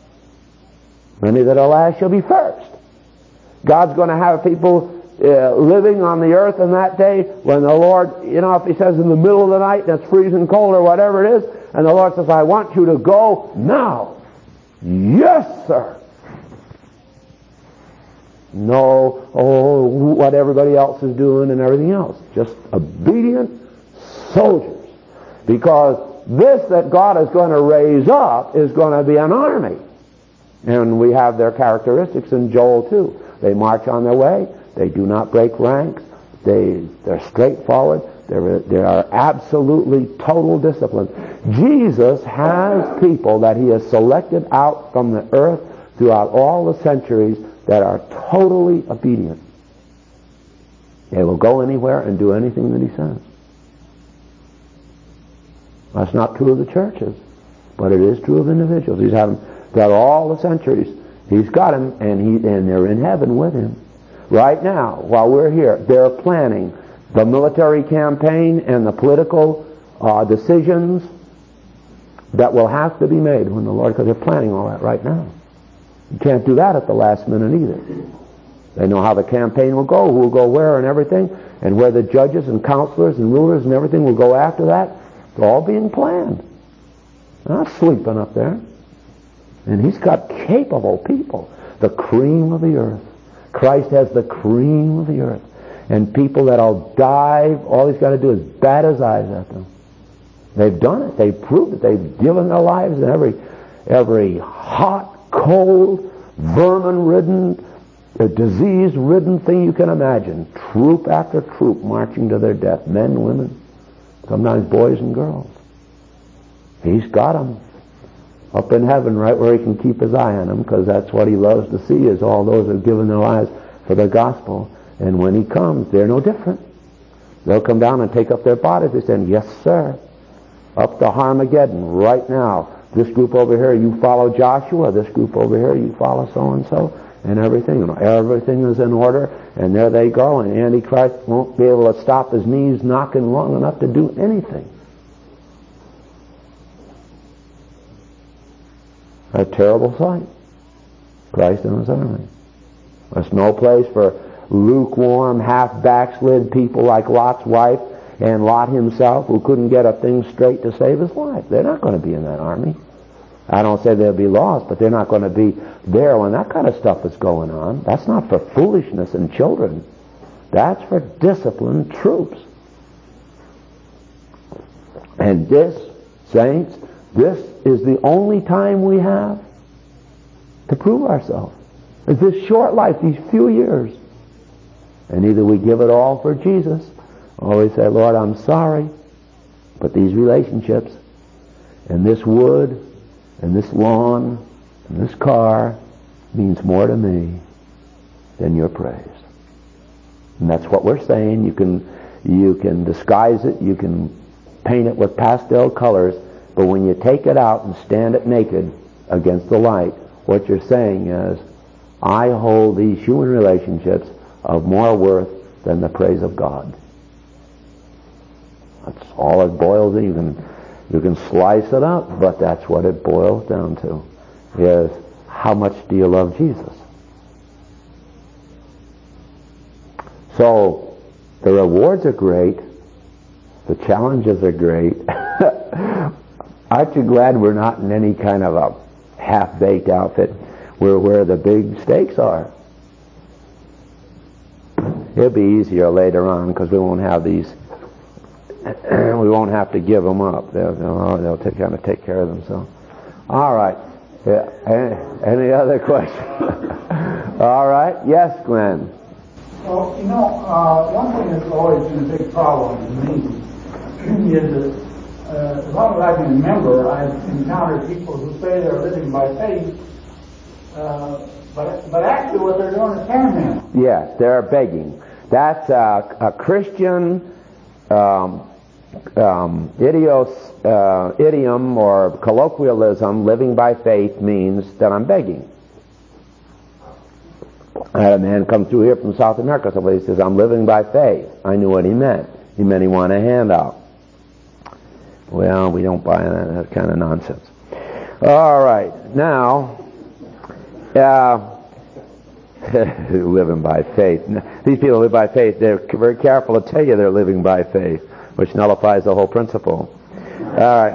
Many that are last shall be first. God's going to have people living on the earth in that day when the Lord, if he says in the middle of the night and it's freezing cold or whatever it is, and the Lord says, I want you to go now. Yes, sir. No, what everybody else is doing and everything else. Just obedient soldiers. Because this that God is going to raise up is going to be an army. And we have their characteristics in Joel too. They march on their way. They do not break ranks. They're straightforward. They are absolutely total discipline. Jesus has people that he has selected out from the earth throughout all the centuries that are totally obedient. They will go anywhere and do anything that he says. That's not true of the churches, but it is true of individuals. He's had them throughout all the centuries. He's got them, and they're in heaven with him. Right now, while we're here, they're planning the military campaign and the political decisions that will have to be made when the Lord, because they're planning all that right now. You can't do that at the last minute either. They know how the campaign will go, who will go where and everything, and where the judges and counselors and rulers and everything will go after that. It's all being planned. They're not sleeping up there. And he's got capable people, the cream of the earth. Christ has the cream of the earth. And people that'll dive, all he's got to do is bat his eyes at them. They've done it. They've proved it. They've given their lives in every hot, cold, vermin-ridden, A disease-ridden thing you can imagine. Troop after troop marching to their death. Men, women, sometimes boys and girls. He's got them up in heaven right where he can keep his eye on them, because that's what he loves to see, is all those who have given their lives for the gospel. And when he comes, they're no different. They'll come down and take up their bodies. They say, yes, sir. Up to Armageddon right now. This group over here, you follow Joshua. This group over here, you follow so-and-so. And everything. Everything is in order. And there they go. And Antichrist won't be able to stop his knees knocking long enough to do anything. A terrible sight. Christ and his army. There's no place for lukewarm, half-backslid people like Lot's wife and Lot himself, who couldn't get a thing straight to save his life. They're not going to be in that army. I don't say they'll be lost, but they're not going to be there when that kind of stuff is going on. That's not for foolishness and children. That's for disciplined troops. And this, saints, this is the only time we have to prove ourselves. It's this short life, these few years. And either we give it all for Jesus, or we say, Lord, I'm sorry, but these relationships, and this wood, and this lawn, and this car, means more to me than your praise. And that's what we're saying. You can disguise it, you can paint it with pastel colors, but when you take it out and stand it naked against the light, what you're saying is, I hold these human relationships of more worth than the praise of God. That's all it boils in. You can slice it up, but that's what it boils down to, is how much do you love Jesus? So, the rewards are great, the challenges are great. Aren't you glad we're not in any kind of a half-baked outfit? We're where the big stakes are. It'll be easier later on, because we won't have these. We won't have to give them up. They'll take care of themselves. All right. Yeah. Any other questions? All right. Yes, Glenn. Well, one thing that's always been a big problem to me is that as long as I can remember, I've encountered people who say they're living by faith, but actually what they're doing is panhandling. Yes, they're begging. That's a Christian idiom or colloquialism. Living by faith means that I'm begging. I had a man come through here from South America. Somebody says, I'm living by faith. I knew what he meant. He meant he wanted a handout. Well, we don't buy that kind of nonsense. All right. Now, living by faith. These people live by faith. They're very careful to tell you they're living by faith, which nullifies the whole principle. All right.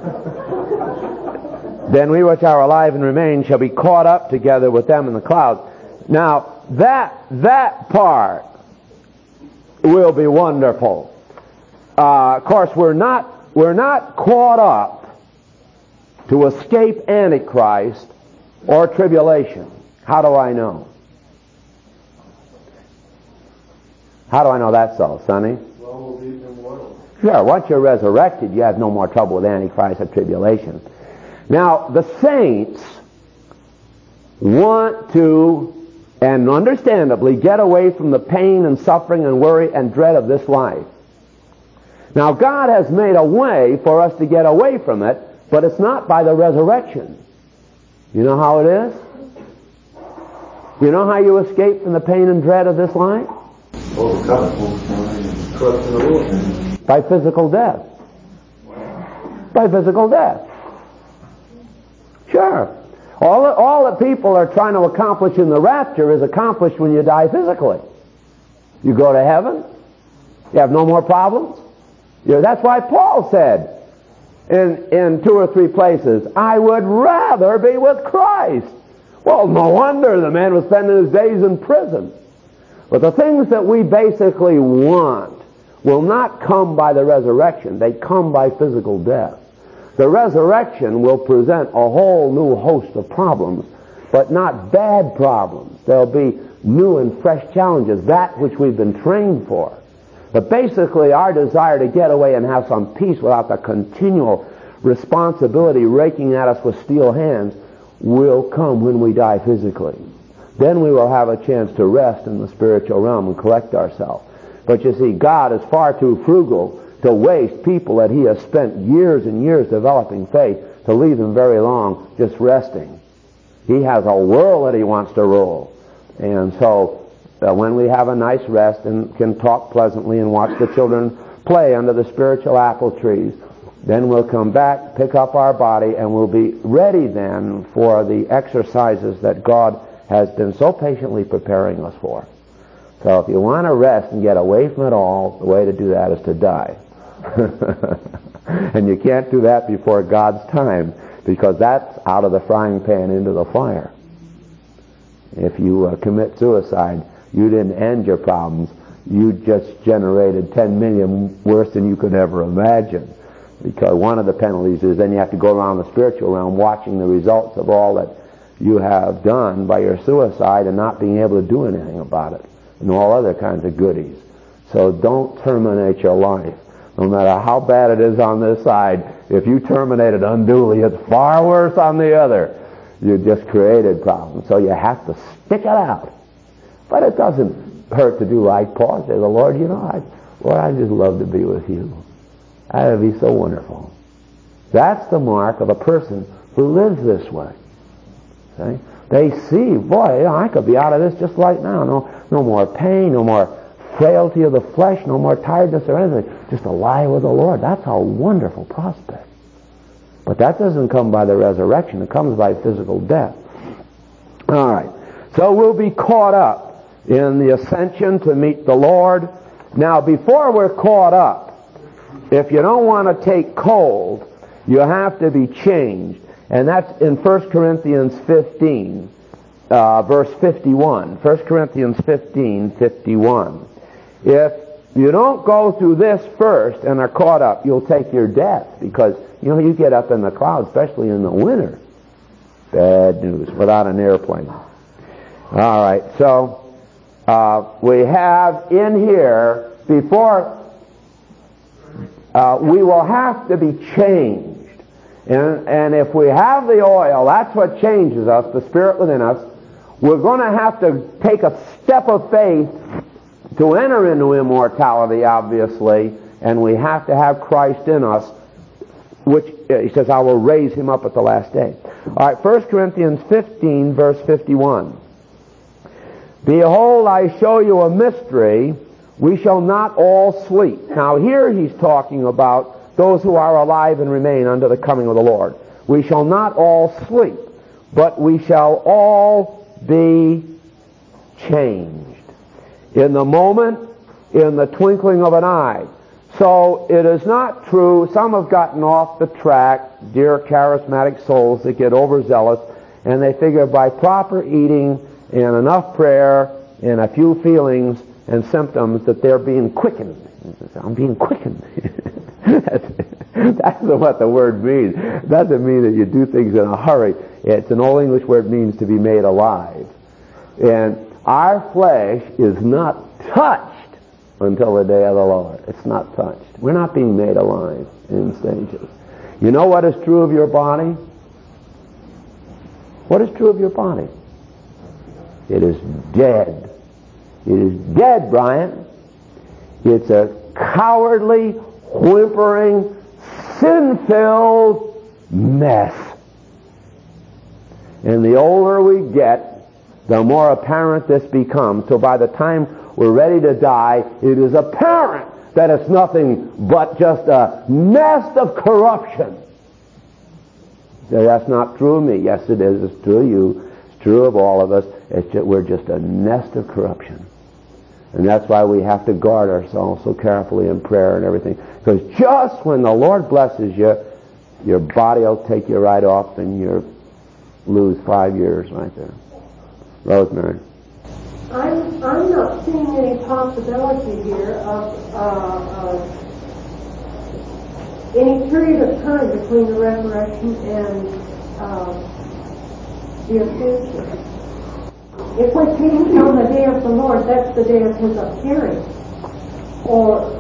Then we which are alive and remain shall be caught up together with them in the clouds. Now, that part will be wonderful. Of course, we're not caught up to escape Antichrist or tribulation. How do I know? How do I know that's so, Sonny? Well, we'll be immortal. Sure, once you're resurrected, you have no more trouble with Antichrist or tribulation. Now, the saints want to, and understandably, get away from the pain and suffering and worry and dread of this life. Now, God has made a way for us to get away from it, but it's not by the resurrection. You know how it is? You know how you escape from the pain and dread of this life? By physical death. By physical death. Sure. All that people are trying to accomplish in the rapture is accomplished when you die physically. You go to heaven. You have no more problems. That's why Paul said in 2 or 3 places, I would rather be with Christ. Well, no wonder the man was spending his days in prison. But the things that we basically want will not come by the resurrection. They come by physical death. The resurrection will present a whole new host of problems, but not bad problems. There'll be new and fresh challenges, that which we've been trained for. But basically, our desire to get away and have some peace without the continual responsibility raking at us with steel hands will come when we die physically. Then we will have a chance to rest in the spiritual realm and collect ourselves. But you see, God is far too frugal to waste people that He has spent years and years developing faith, to leave them very long just resting. He has a world that He wants to rule. And so when we have a nice rest and can talk pleasantly and watch the children play under the spiritual apple trees, then we'll come back, pick up our body, and we'll be ready then for the exercises that God has been so patiently preparing us for. So if you want to rest and get away from it all, the way to do that is to die. And you can't do that before God's time, because that's out of the frying pan into the fire. If you commit suicide, you didn't end your problems. You just generated 10 million worse than you could ever imagine. Because one of the penalties is then you have to go around the spiritual realm watching the results of all that you have done by your suicide and not being able to do anything about it, and all other kinds of goodies. So don't terminate your life. No matter how bad it is on this side, if you terminate it unduly, it's far worse on the other. You just created problems. So you have to stick it out. But it doesn't hurt to do like Paul. Say, the Lord, Lord, I just love to be with you. That would be so wonderful. That's the mark of a person who lives this way. See? They see, boy, I could be out of this just right now. No more pain, no more frailty of the flesh, no more tiredness or anything. Just a lie with the Lord. That's a wonderful prospect. But that doesn't come by the resurrection. It comes by physical death. All right. So we'll be caught up in the ascension to meet the Lord. Now, before we're caught up, if you don't want to take cold, you have to be changed. And that's in 1 Corinthians 15, verse 51. 1 Corinthians 15, 51. If you don't go through this first and are caught up, you'll take your death. Because, you get up in the clouds, especially in the winter. Bad news, without an airplane. All right, so we have in here, before we will have to be changed. And if we have the oil, that's what changes us, the Spirit within us. We're going to have to take a step of faith to enter into immortality, obviously, and we have to have Christ in us, which he says, I will raise him up at the last day. All right, 1 Corinthians 15, verse 51. Behold, I show you a mystery. We shall not all sleep. Now here he's talking about those who are alive and remain unto the coming of the Lord. We shall not all sleep, but we shall all be changed. In the moment, in the twinkling of an eye. So it is not true. Some have gotten off the track, dear charismatic souls that get overzealous, and they figure by proper eating and enough prayer and a few feelings and symptoms that they're being quickened. I'm being quickened. That's what the word means. It doesn't mean that you do things in a hurry. It's an Old English word, means to be made alive. And our flesh is not touched until the day of the Lord. It's not touched. We're not being made alive in stages. You know what is true of your body? What is true of your body? It is dead. It is dead, Brian. It's a cowardly, whimpering, sin-filled mess. And the older we get, the more apparent this becomes. So by the time we're ready to die, it is apparent that it's nothing but just a nest of corruption. So that's not true of me. Yes, it is. It's true of you. It's true of all of us. We're just a nest of corruption. And that's why we have to guard ourselves so carefully in prayer and everything. Because just when the Lord blesses you, your body will take you right off and you lose 5 years right there. Rosemary. I'm not seeing any possibility here of any period of time between the resurrection and the ascension. if we change on the day of the Lord, that's the day of his appearing. Or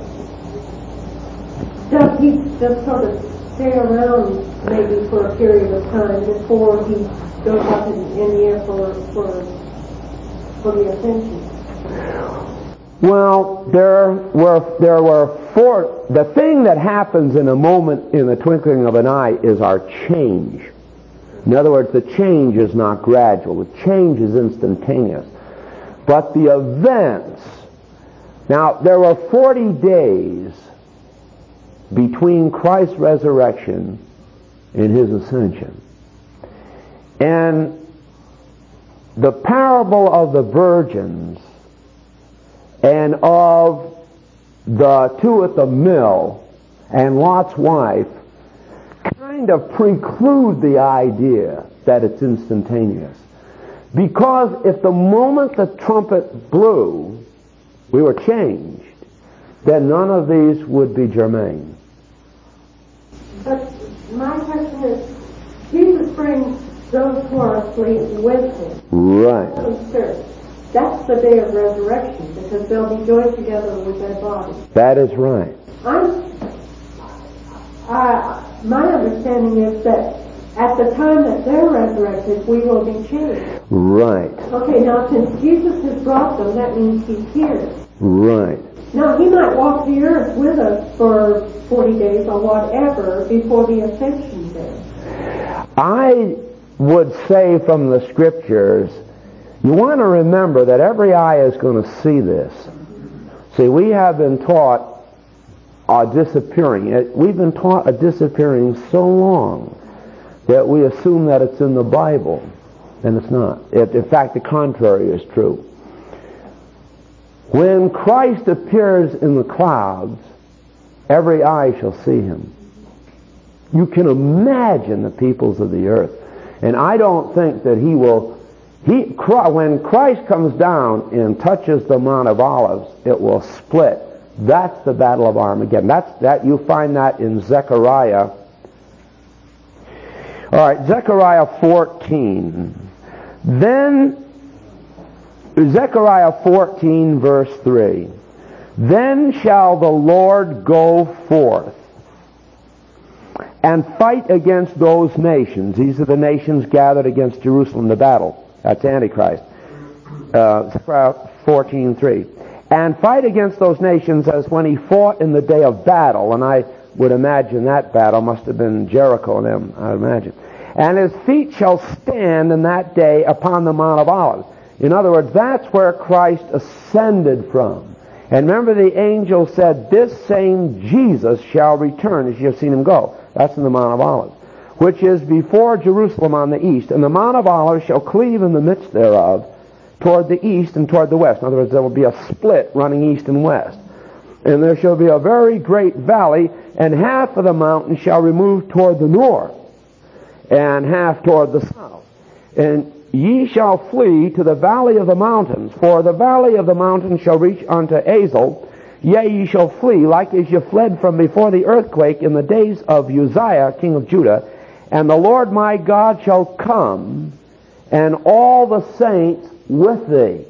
does he just sort of stay around maybe for a period of time before he goes up in the air for the ascension? Well, there were four. The thing that happens in a moment, in the twinkling of an eye, is our change. In other words, the change is not gradual. The change is instantaneous. But the events... Now, there were 40 days between Christ's resurrection and his ascension. And the parable of the virgins and of the two at the mill and Lot's wife kind of preclude the idea that it's instantaneous. Because if the moment the trumpet blew, we were changed, then none of these would be germane. But my question is, Jesus brings those who are asleep with him. Right. Holy Spirit. That's the day of resurrection, because they'll be joined together with their bodies. That is right. My understanding is that at the time that they're resurrected, we will be changed. Right. Okay, now since Jesus has brought them, that means he's here. Right. Now, he might walk the earth with us for 40 days or whatever before the ascension day. I would say from the scriptures, you want to remember that every eye is going to see this. See, we have been taught a disappearing. We've been taught a disappearing so long that we assume that it's in the Bible, and it's not. In fact, the contrary is true. When Christ appears in the clouds, every eye shall see him. You can imagine the peoples of the earth. And I don't think that he will... when Christ comes down and touches the Mount of Olives, it will split. That's the Battle of Armageddon. You find that in Zechariah. All right, Zechariah 14. Then, Zechariah 14, verse 3. Then shall the Lord go forth and fight against those nations. These are the nations gathered against Jerusalem to battle. That's Antichrist. Zechariah 14:3. And fight against those nations as when he fought in the day of battle. And I would imagine that battle must have been Jericho and them, I would imagine. And his feet shall stand in that day upon the Mount of Olives. In other words, that's where Christ ascended from. And remember, the angel said, this same Jesus shall return as you have seen him go. That's in the Mount of Olives, which is before Jerusalem on the east. And the Mount of Olives shall cleave in the midst thereof toward the east and toward the west. In other words, there will be a split running east and west. And there shall be a very great valley, and half of the mountain shall remove toward the north, and half toward the south. And ye shall flee to the valley of the mountains, for the valley of the mountains shall reach unto Azel. Yea, ye shall flee, like as ye fled from before the earthquake in the days of Uzziah, king of Judah. And the Lord my God shall come, and all the saints with thee.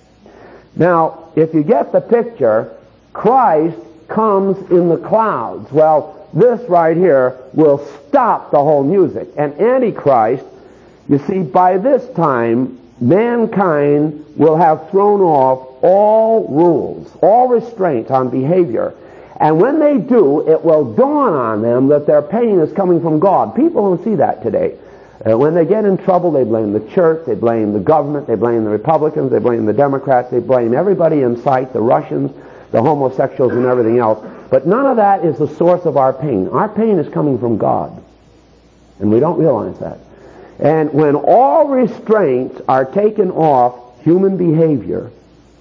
Now, if you get the picture, Christ comes in the clouds. Well, this right here will stop the whole music. And Antichrist, you see, by this time, mankind will have thrown off all rules, all restraints on behavior. And when they do, it will dawn on them that their pain is coming from God. People don't see that today. When they get in trouble, they blame the church, they blame the government, they blame the Republicans, they blame the Democrats, they blame everybody in sight, the Russians, the homosexuals, and everything else. But none of that is the source of our pain. Our pain is coming from God. And we don't realize that. And when all restraints are taken off human behavior,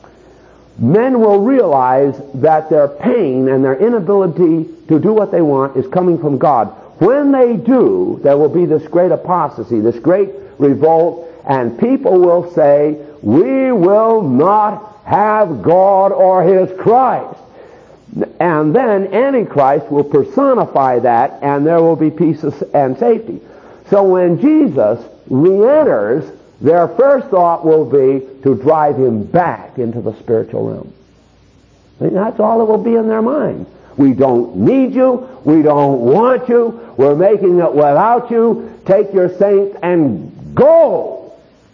men will realize that their pain and their inability to do what they want is coming from God. When they do, there will be this great apostasy, this great revolt, and people will say, we will not have God or his Christ. And then Antichrist will personify that, and there will be peace and safety. So when Jesus re-enters their first thought will be to drive him back into the spiritual realm. And that's all that will be in their mind. We don't need you. We don't want you. We're making it without you. Take your saints and go.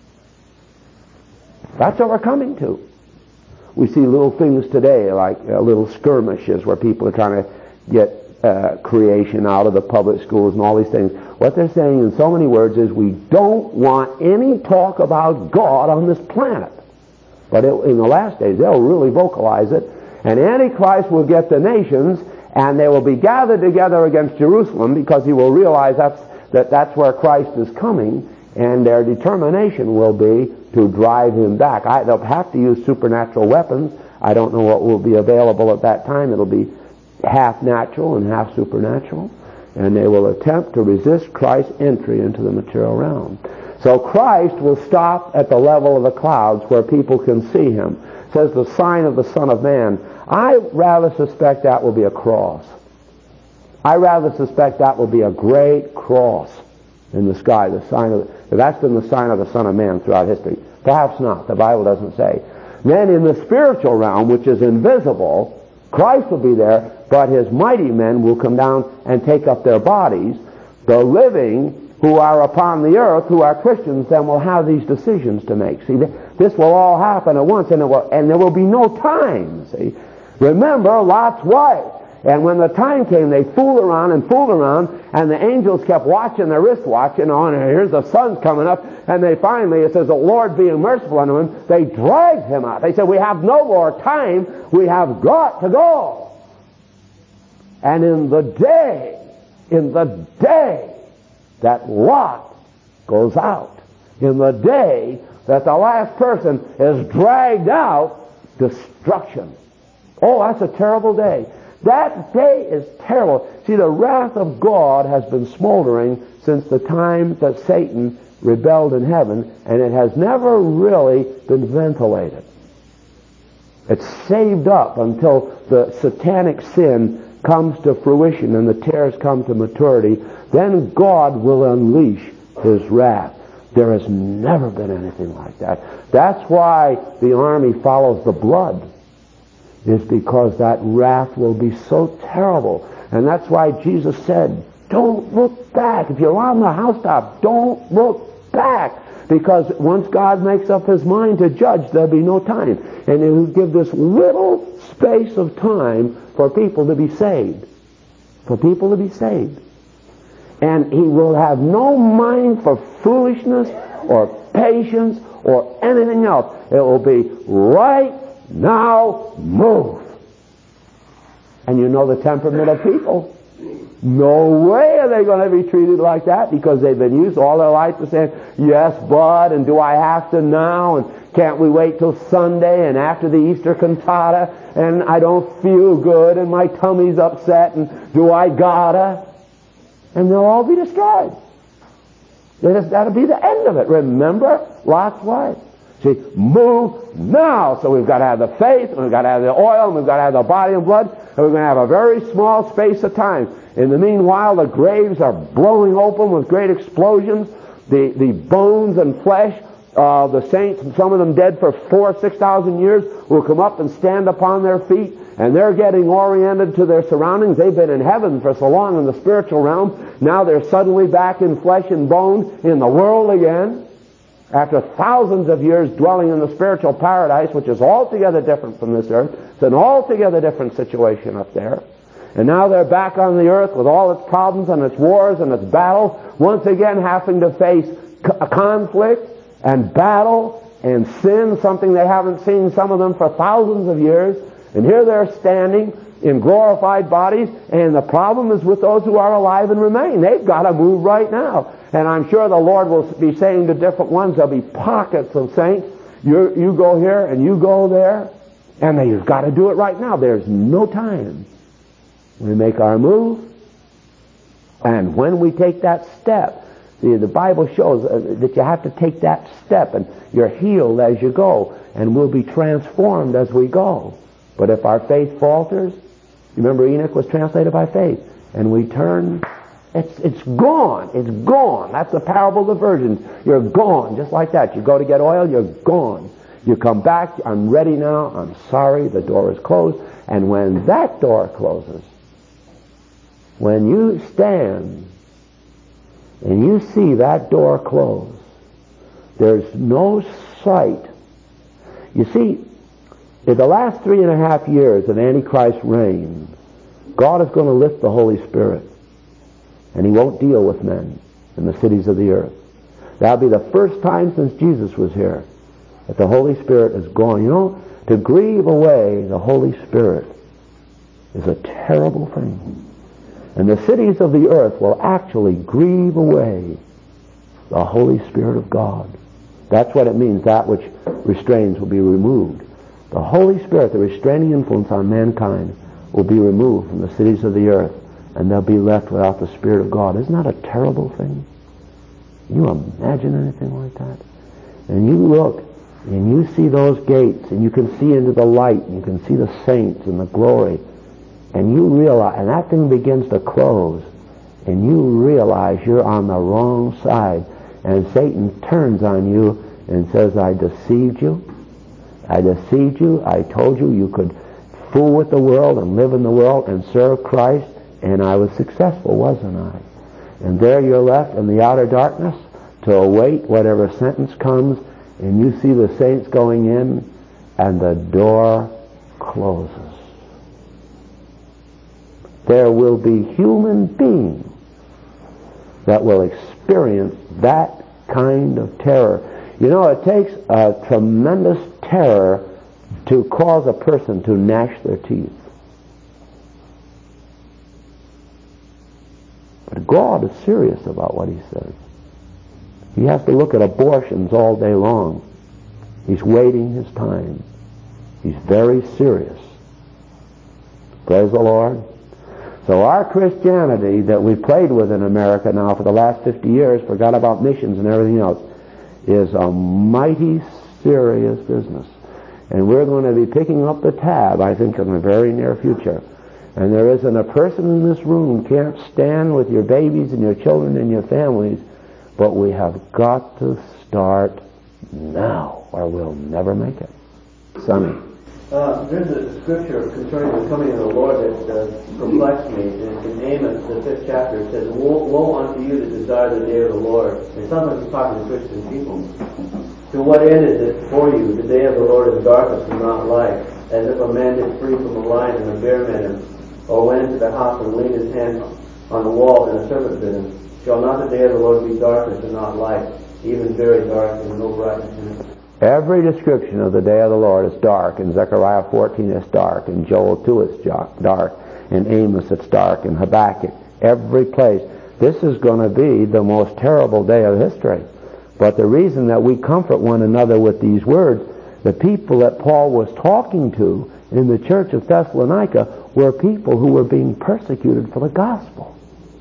That's what we're coming to. We see little things today like little skirmishes where people are trying to get creation out of the public schools and all these things. What they're saying in so many words is we don't want any talk about God on this planet. But in the last days, they'll really vocalize it. And Antichrist will get the nations, and they will be gathered together against Jerusalem because he will realize that's where Christ is coming, and their determination will be to drive him back. They'll have to use supernatural weapons. I don't know what will be available at that time. It'll be half natural and half supernatural. And they will attempt to resist Christ's entry into the material realm. So Christ will stop at the level of the clouds where people can see him. It says the sign of the Son of Man. I rather suspect that will be a cross. I rather suspect that will be a great cross in the sky. That's been the sign of the Son of Man throughout history. Perhaps not. The Bible doesn't say. Then in the spiritual realm, which is invisible, Christ will be there, but his mighty men will come down and take up their bodies. The living who are upon the earth, who are Christians, then will have these decisions to make. See, this will all happen at once, and there will be no time. See, remember Lot's wife. And when the time came, they fooled around, and the angels kept watching their wristwatch, and here's the sun's coming up, and they finally, it says, the Lord being merciful unto him, they dragged him out. They said, we have no more time, we have got to go. And in the day that Lot goes out, in the day that the last person is dragged out, destruction. Oh, that's a terrible day. That day is terrible. See, the wrath of God has been smoldering since the time that Satan rebelled in heaven, and it has never really been ventilated. It's saved up until the satanic sin comes to fruition and the tares come to maturity. Then God will unleash his wrath. There has never been anything like that. That's why the army follows the blood, is because that wrath will be so terrible. And that's why Jesus said, don't look back. If you're on the housetop, don't look back. Because once God makes up his mind to judge, there'll be no time. And he will give this little space of time for people to be saved. For people to be saved. And he will have no mind for foolishness or patience or anything else. It will be right now, move. And you know the temperament of people. No way are they going to be treated like that, because they've been used all their life to say, yes, but, and do I have to now, and can't we wait till Sunday and after the Easter cantata, and I don't feel good and my tummy's upset, and do I gotta? And they'll all be destroyed. That'll be the end of it. Remember Lot's wife. See, move now. So we've got to have the faith, and we've got to have the oil, and we've got to have the body and blood, and we're going to have a very small space of time. In the meanwhile, the graves are blowing open with great explosions. The bones and flesh of the saints, and some of them dead for 4,000-6,000 years, will come up and stand upon their feet, and they're getting oriented to their surroundings. They've been in heaven for so long in the spiritual realm. Now they're suddenly back in flesh and bone in the world again, after thousands of years dwelling in the spiritual paradise, which is altogether different from this earth. It's an altogether different situation up there. And now they're back on the earth with all its problems and its wars and its battles, once again having to face conflict and battle and sin, something they haven't seen, some of them, for thousands of years. And here they're standing in glorified bodies, and the problem is with those who are alive and remain. They've got to move right now. And I'm sure the Lord will be saying to different ones, there'll be pockets of saints, you go here and you go there, and you've got to do it right now. There's no time. We make our move, and when we take that step, the Bible shows that you have to take that step, and you're healed as you go, and we'll be transformed as we go. But if our faith falters, remember Enoch was translated by faith, and we turn It's gone. It's gone. That's the parable of the virgins. You're gone, just like that. You go to get oil, you're gone. You come back, I'm ready now, I'm sorry, the door is closed. And when that door closes, when you stand and you see that door close, there's no sight. You see, in the last 3.5 years of Antichrist's reign, God is going to lift the Holy Spirit. And He won't deal with men in the cities of the earth. That'll be the first time since Jesus was here that the Holy Spirit is gone. You know, to grieve away the Holy Spirit is a terrible thing. And the cities of the earth will actually grieve away the Holy Spirit of God. That's what it means. That which restrains will be removed. The Holy Spirit, the restraining influence on mankind, will be removed from the cities of the earth, and they'll be left without the Spirit of God. Isn't that a terrible thing? Can you imagine anything like that? And you look, and you see those gates, and you can see into the light, and you can see the saints and the glory, and you realize, and that thing begins to close, and you realize you're on the wrong side, and Satan turns on you and says, I deceived you. I deceived you. I told you you could fool with the world and live in the world and serve Christ, and I was successful, wasn't I? And there you're left in the outer darkness to await whatever sentence comes, and you see the saints going in, and the door closes. There will be human beings that will experience that kind of terror. You know, it takes a tremendous terror to cause a person to gnash their teeth. But God is serious about what He says. He has to look at abortions all day long. He's waiting His time. He's very serious. Praise the Lord. So our Christianity that we played with in America now for the last 50 years, forgot about missions and everything else, is a mighty serious business. And we're going to be picking up the tab, I think, in the very near future. And there isn't a person in this room can't stand with your babies and your children and your families, but we have got to start now, or we'll never make it. Sonny. There's a scripture concerning the coming of the Lord that perplexed me. In Amos, the 5th chapter, it says, Woe unto you that desire the day of the Lord. And sometimes it's talking to Christian people. To what end is it for you? The day of the Lord is darkness and not light, as if a man is free from a lion and a bear met him, or went into the house and leaned his hand on the wall and a servant bit him. Shall not the day of the Lord be darkness and not light, even very dark and no brightness in it? Every description of the day of the Lord is dark. In Zechariah 14 it's dark. In Joel 2 it's dark. In Amos it's dark. In Habakkuk, every place. This is going to be the most terrible day of history. But the reason that we comfort one another with these words, the people that Paul was talking to in the church of Thessalonica were people who were being persecuted for the gospel.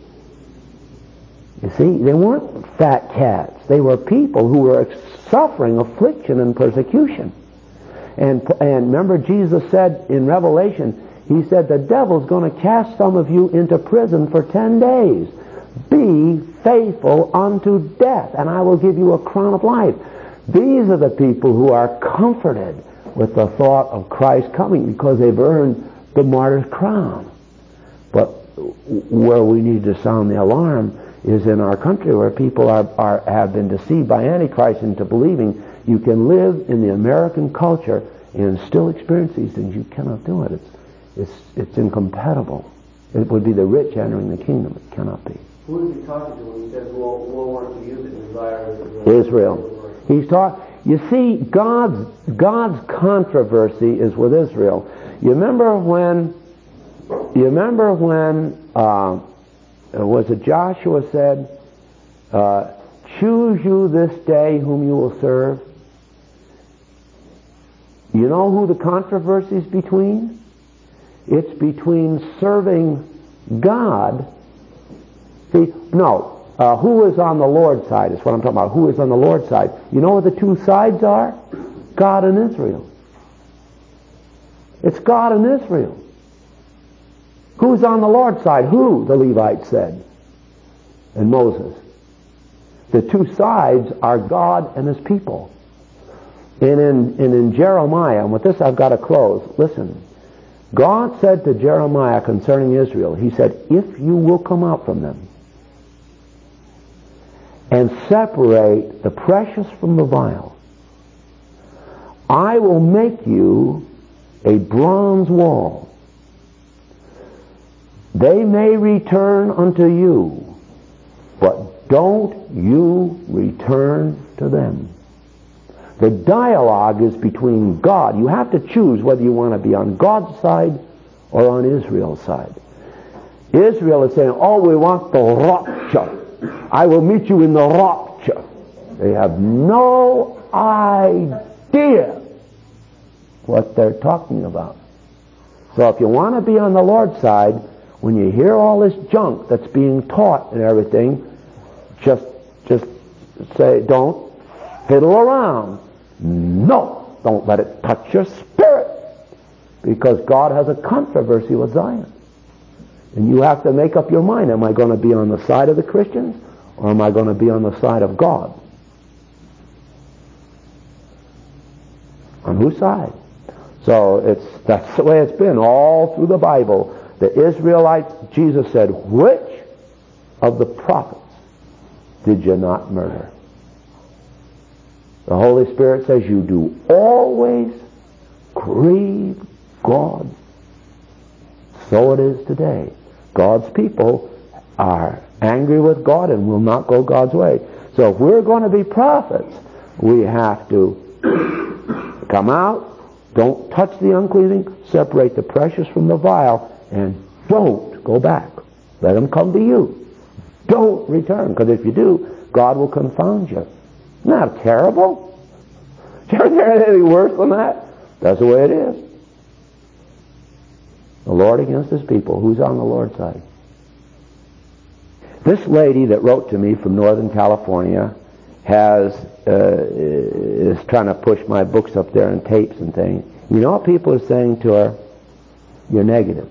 You see, they weren't fat cats. They were people who were suffering affliction and persecution. And remember Jesus said in Revelation, He said, the devil's going to cast some of you into prison for 10 days. Be faithful unto death, and I will give you a crown of life. These are the people who are comforted with the thought of Christ coming because they've earned the martyr's crown. But where we need to sound the alarm is in our country where people have been deceived by Antichrist into believing you can live in the American culture and still experience these things. You cannot do it. It's incompatible. It would be the rich entering the kingdom. It cannot be. Who is He talking to when He says, Woe unto you that desire Israel. He's you see, God's controversy is with Israel. You remember when was it Joshua said, choose you this day whom you will serve? You know who the controversy is between? It's between serving God. See, no. Who is on the Lord's side is what I'm talking about. Who is on the Lord's side? You know what the two sides are? God and Israel. It's God and Israel. Who's on the Lord's side? Who? The Levites said. and Moses. The two sides are God and his people. And in Jeremiah, and with this I've got to close, listen. God said to Jeremiah concerning Israel, he said, if you will come out from them and separate the precious from the vile, I will make you a bronze wall. They may return unto you, but don't you return to them. The dialogue is between God. You have to choose whether you want to be on God's side or on Israel's side. Israel is saying, oh, we want the rapture. I will meet you in the rapture. They have no idea what they're talking about. So if you want to be on the Lord's side, when you hear all this junk that's being taught and everything, just say, don't fiddle around. No, don't let it touch your spirit, because God has a controversy with Zion. And you have to make up your mind, am I going to be on the side of the Christians or am I going to be on the side of God? On whose side? So that's the way it's been all through the Bible. The Israelites, Jesus said, which of the prophets did you not murder? The Holy Spirit says you do always grieve God. So it is today. God's people are angry with God and will not go God's way. So if we're going to be prophets, we have to come out, don't touch the unclean thing, separate the precious from the vile, and don't go back. Let them come to you. Don't return, because if you do, God will confound you. Isn't that terrible? Is there anything worse than that? That's the way it is. The Lord against his people. Who's on the Lord's side? This lady that wrote to me from Northern California is trying to push my books up there and tapes and things. You know what people are saying to her? You're negative.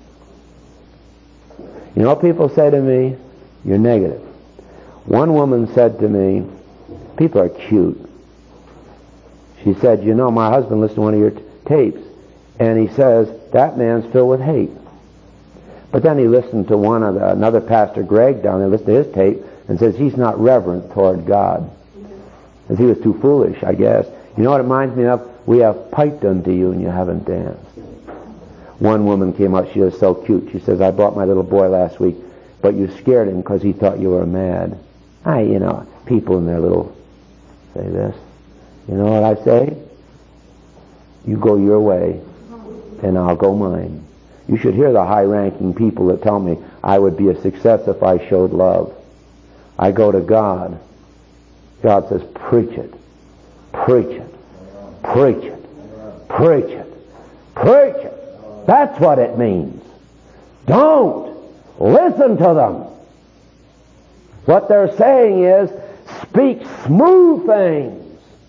You know what people say to me? You're negative. One woman said to me, people are cute. She said, you know, my husband listened to one of your tapes, and he says, that man's filled with hate. But then he listened to another pastor, Greg, down there, listened to his tape, and says he's not reverent toward God. Because he was too foolish, I guess. You know what it reminds me of? We have piped unto you and you haven't danced. One woman came up, she was so cute. She says, I brought my little boy last week, but you scared him because he thought you were mad. People in their little say this. You know what I say? You go your way, and I'll go mine. You should hear the high-ranking people that tell me I would be a success if I showed love. I go to God. God says, preach it. Preach it. Preach it. Preach it. Preach it. That's what it means. Don't listen to them. What they're saying is, speak smooth things.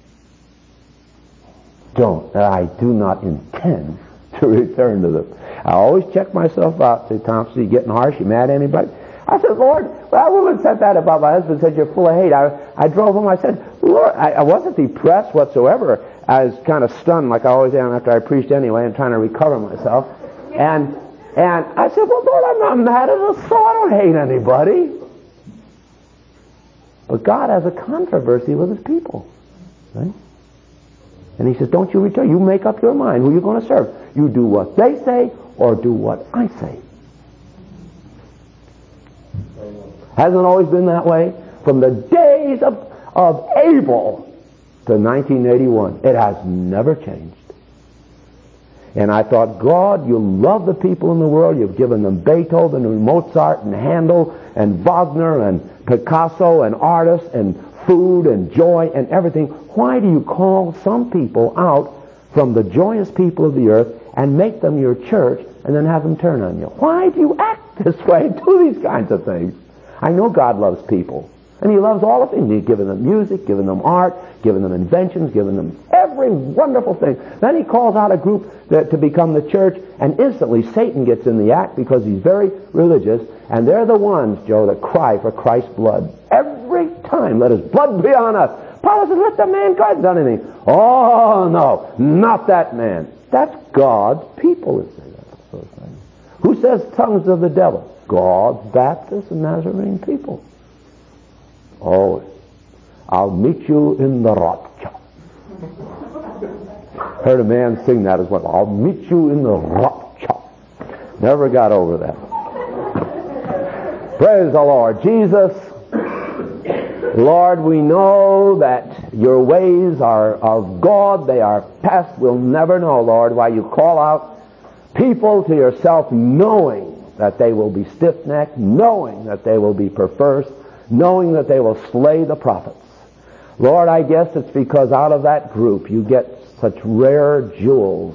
I do not intend to return to them. I always check myself out. Say, Thompson, you getting harsh? You mad at anybody? I said, Lord, that woman said that about my husband, said you're full of hate. I drove home, I said, Lord, I wasn't depressed whatsoever. I was kind of stunned, like I always am after I preached anyway, and trying to recover myself. And I said, well, Lord, I'm not mad at us, so I don't hate anybody. But God has a controversy with his people. Right? And he says, don't you return. You make up your mind who you're going to serve. You do what they say or do what I say. Hasn't always been that way? From the days of Abel to 1981. It has never changed. And I thought, God, you love the people in the world. You've given them Beethoven and Mozart and Handel and Wagner and Picasso and artists and food and joy and everything. Why do you call some people out from the joyous people of the earth and make them your church and then have them turn on you? Why do you act this way and do these kinds of things? I know God loves people. And He loves all of them. He's given them music, given them art, given them inventions, given them every wonderful thing. Then He calls out a group to become the church, and instantly Satan gets in the act because he's very religious, and they're the ones, Joe, that cry for Christ's blood. Every time, let His blood be on us. Paul says, let the man go. Hasn't done anything. Oh, no, not that man. That's God's people that say that sort of thing. Who says tongues of the devil? God's Baptist and Nazarene people. Oh, I'll meet you in the rapture. Heard a man sing that as well. I'll meet you in the rapture. Never got over that. Praise the Lord. Jesus, Lord, we know that your ways are of God. They are past. We'll never know, Lord, why you call out people to yourself knowing that they will be stiff-necked, knowing that they will be perverse, knowing that they will slay the prophets. Lord, I guess it's because out of that group you get such rare jewels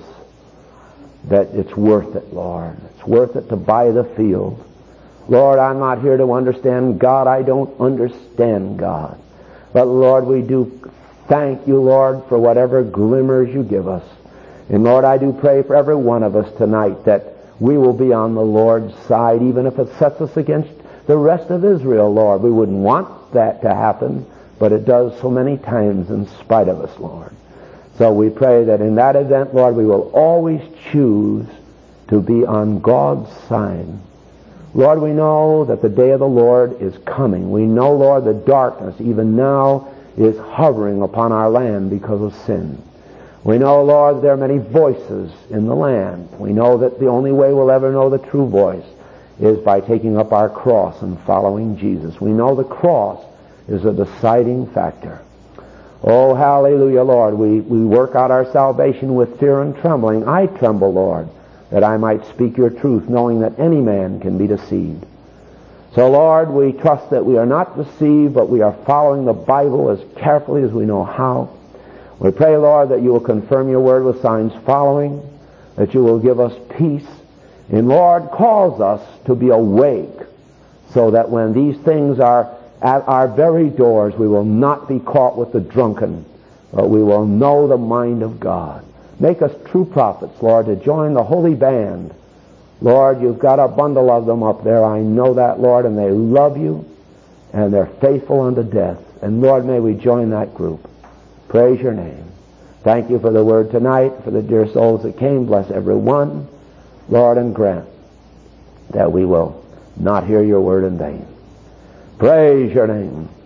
that it's worth it, Lord. It's worth it to buy the field. Lord, I'm not here to understand God. I don't understand God. But Lord, we do thank you, Lord, for whatever glimmers you give us. And Lord, I do pray for every one of us tonight that we will be on the Lord's side, even if it sets us against the rest of Israel, Lord. We wouldn't want that to happen, but it does so many times in spite of us, Lord. So we pray that in that event, Lord, we will always choose to be on God's side. Lord, we know that the day of the Lord is coming. We know, Lord, the darkness even now is hovering upon our land because of sin. We know, Lord, there are many voices in the land. We know that the only way we'll ever know the true voice is by taking up our cross and following Jesus. We know the cross is a deciding factor. Oh, hallelujah, Lord. We work out our salvation with fear and trembling. I tremble, Lord, that I might speak your truth, knowing that any man can be deceived. So, Lord, we trust that we are not deceived, but we are following the Bible as carefully as we know how. We pray, Lord, that you will confirm your word with signs following, that you will give us peace, and, Lord, cause us to be awake so that when these things are at our very doors, we will not be caught with the drunken, but we will know the mind of God. Make us true prophets, Lord, to join the holy band. Lord, you've got a bundle of them up there. I know that, Lord, and they love you, and they're faithful unto death. And, Lord, may we join that group. Praise your name. Thank you for the word tonight, for the dear souls that came. Bless every one, Lord, and grant that we will not hear your word in vain. Praise your name.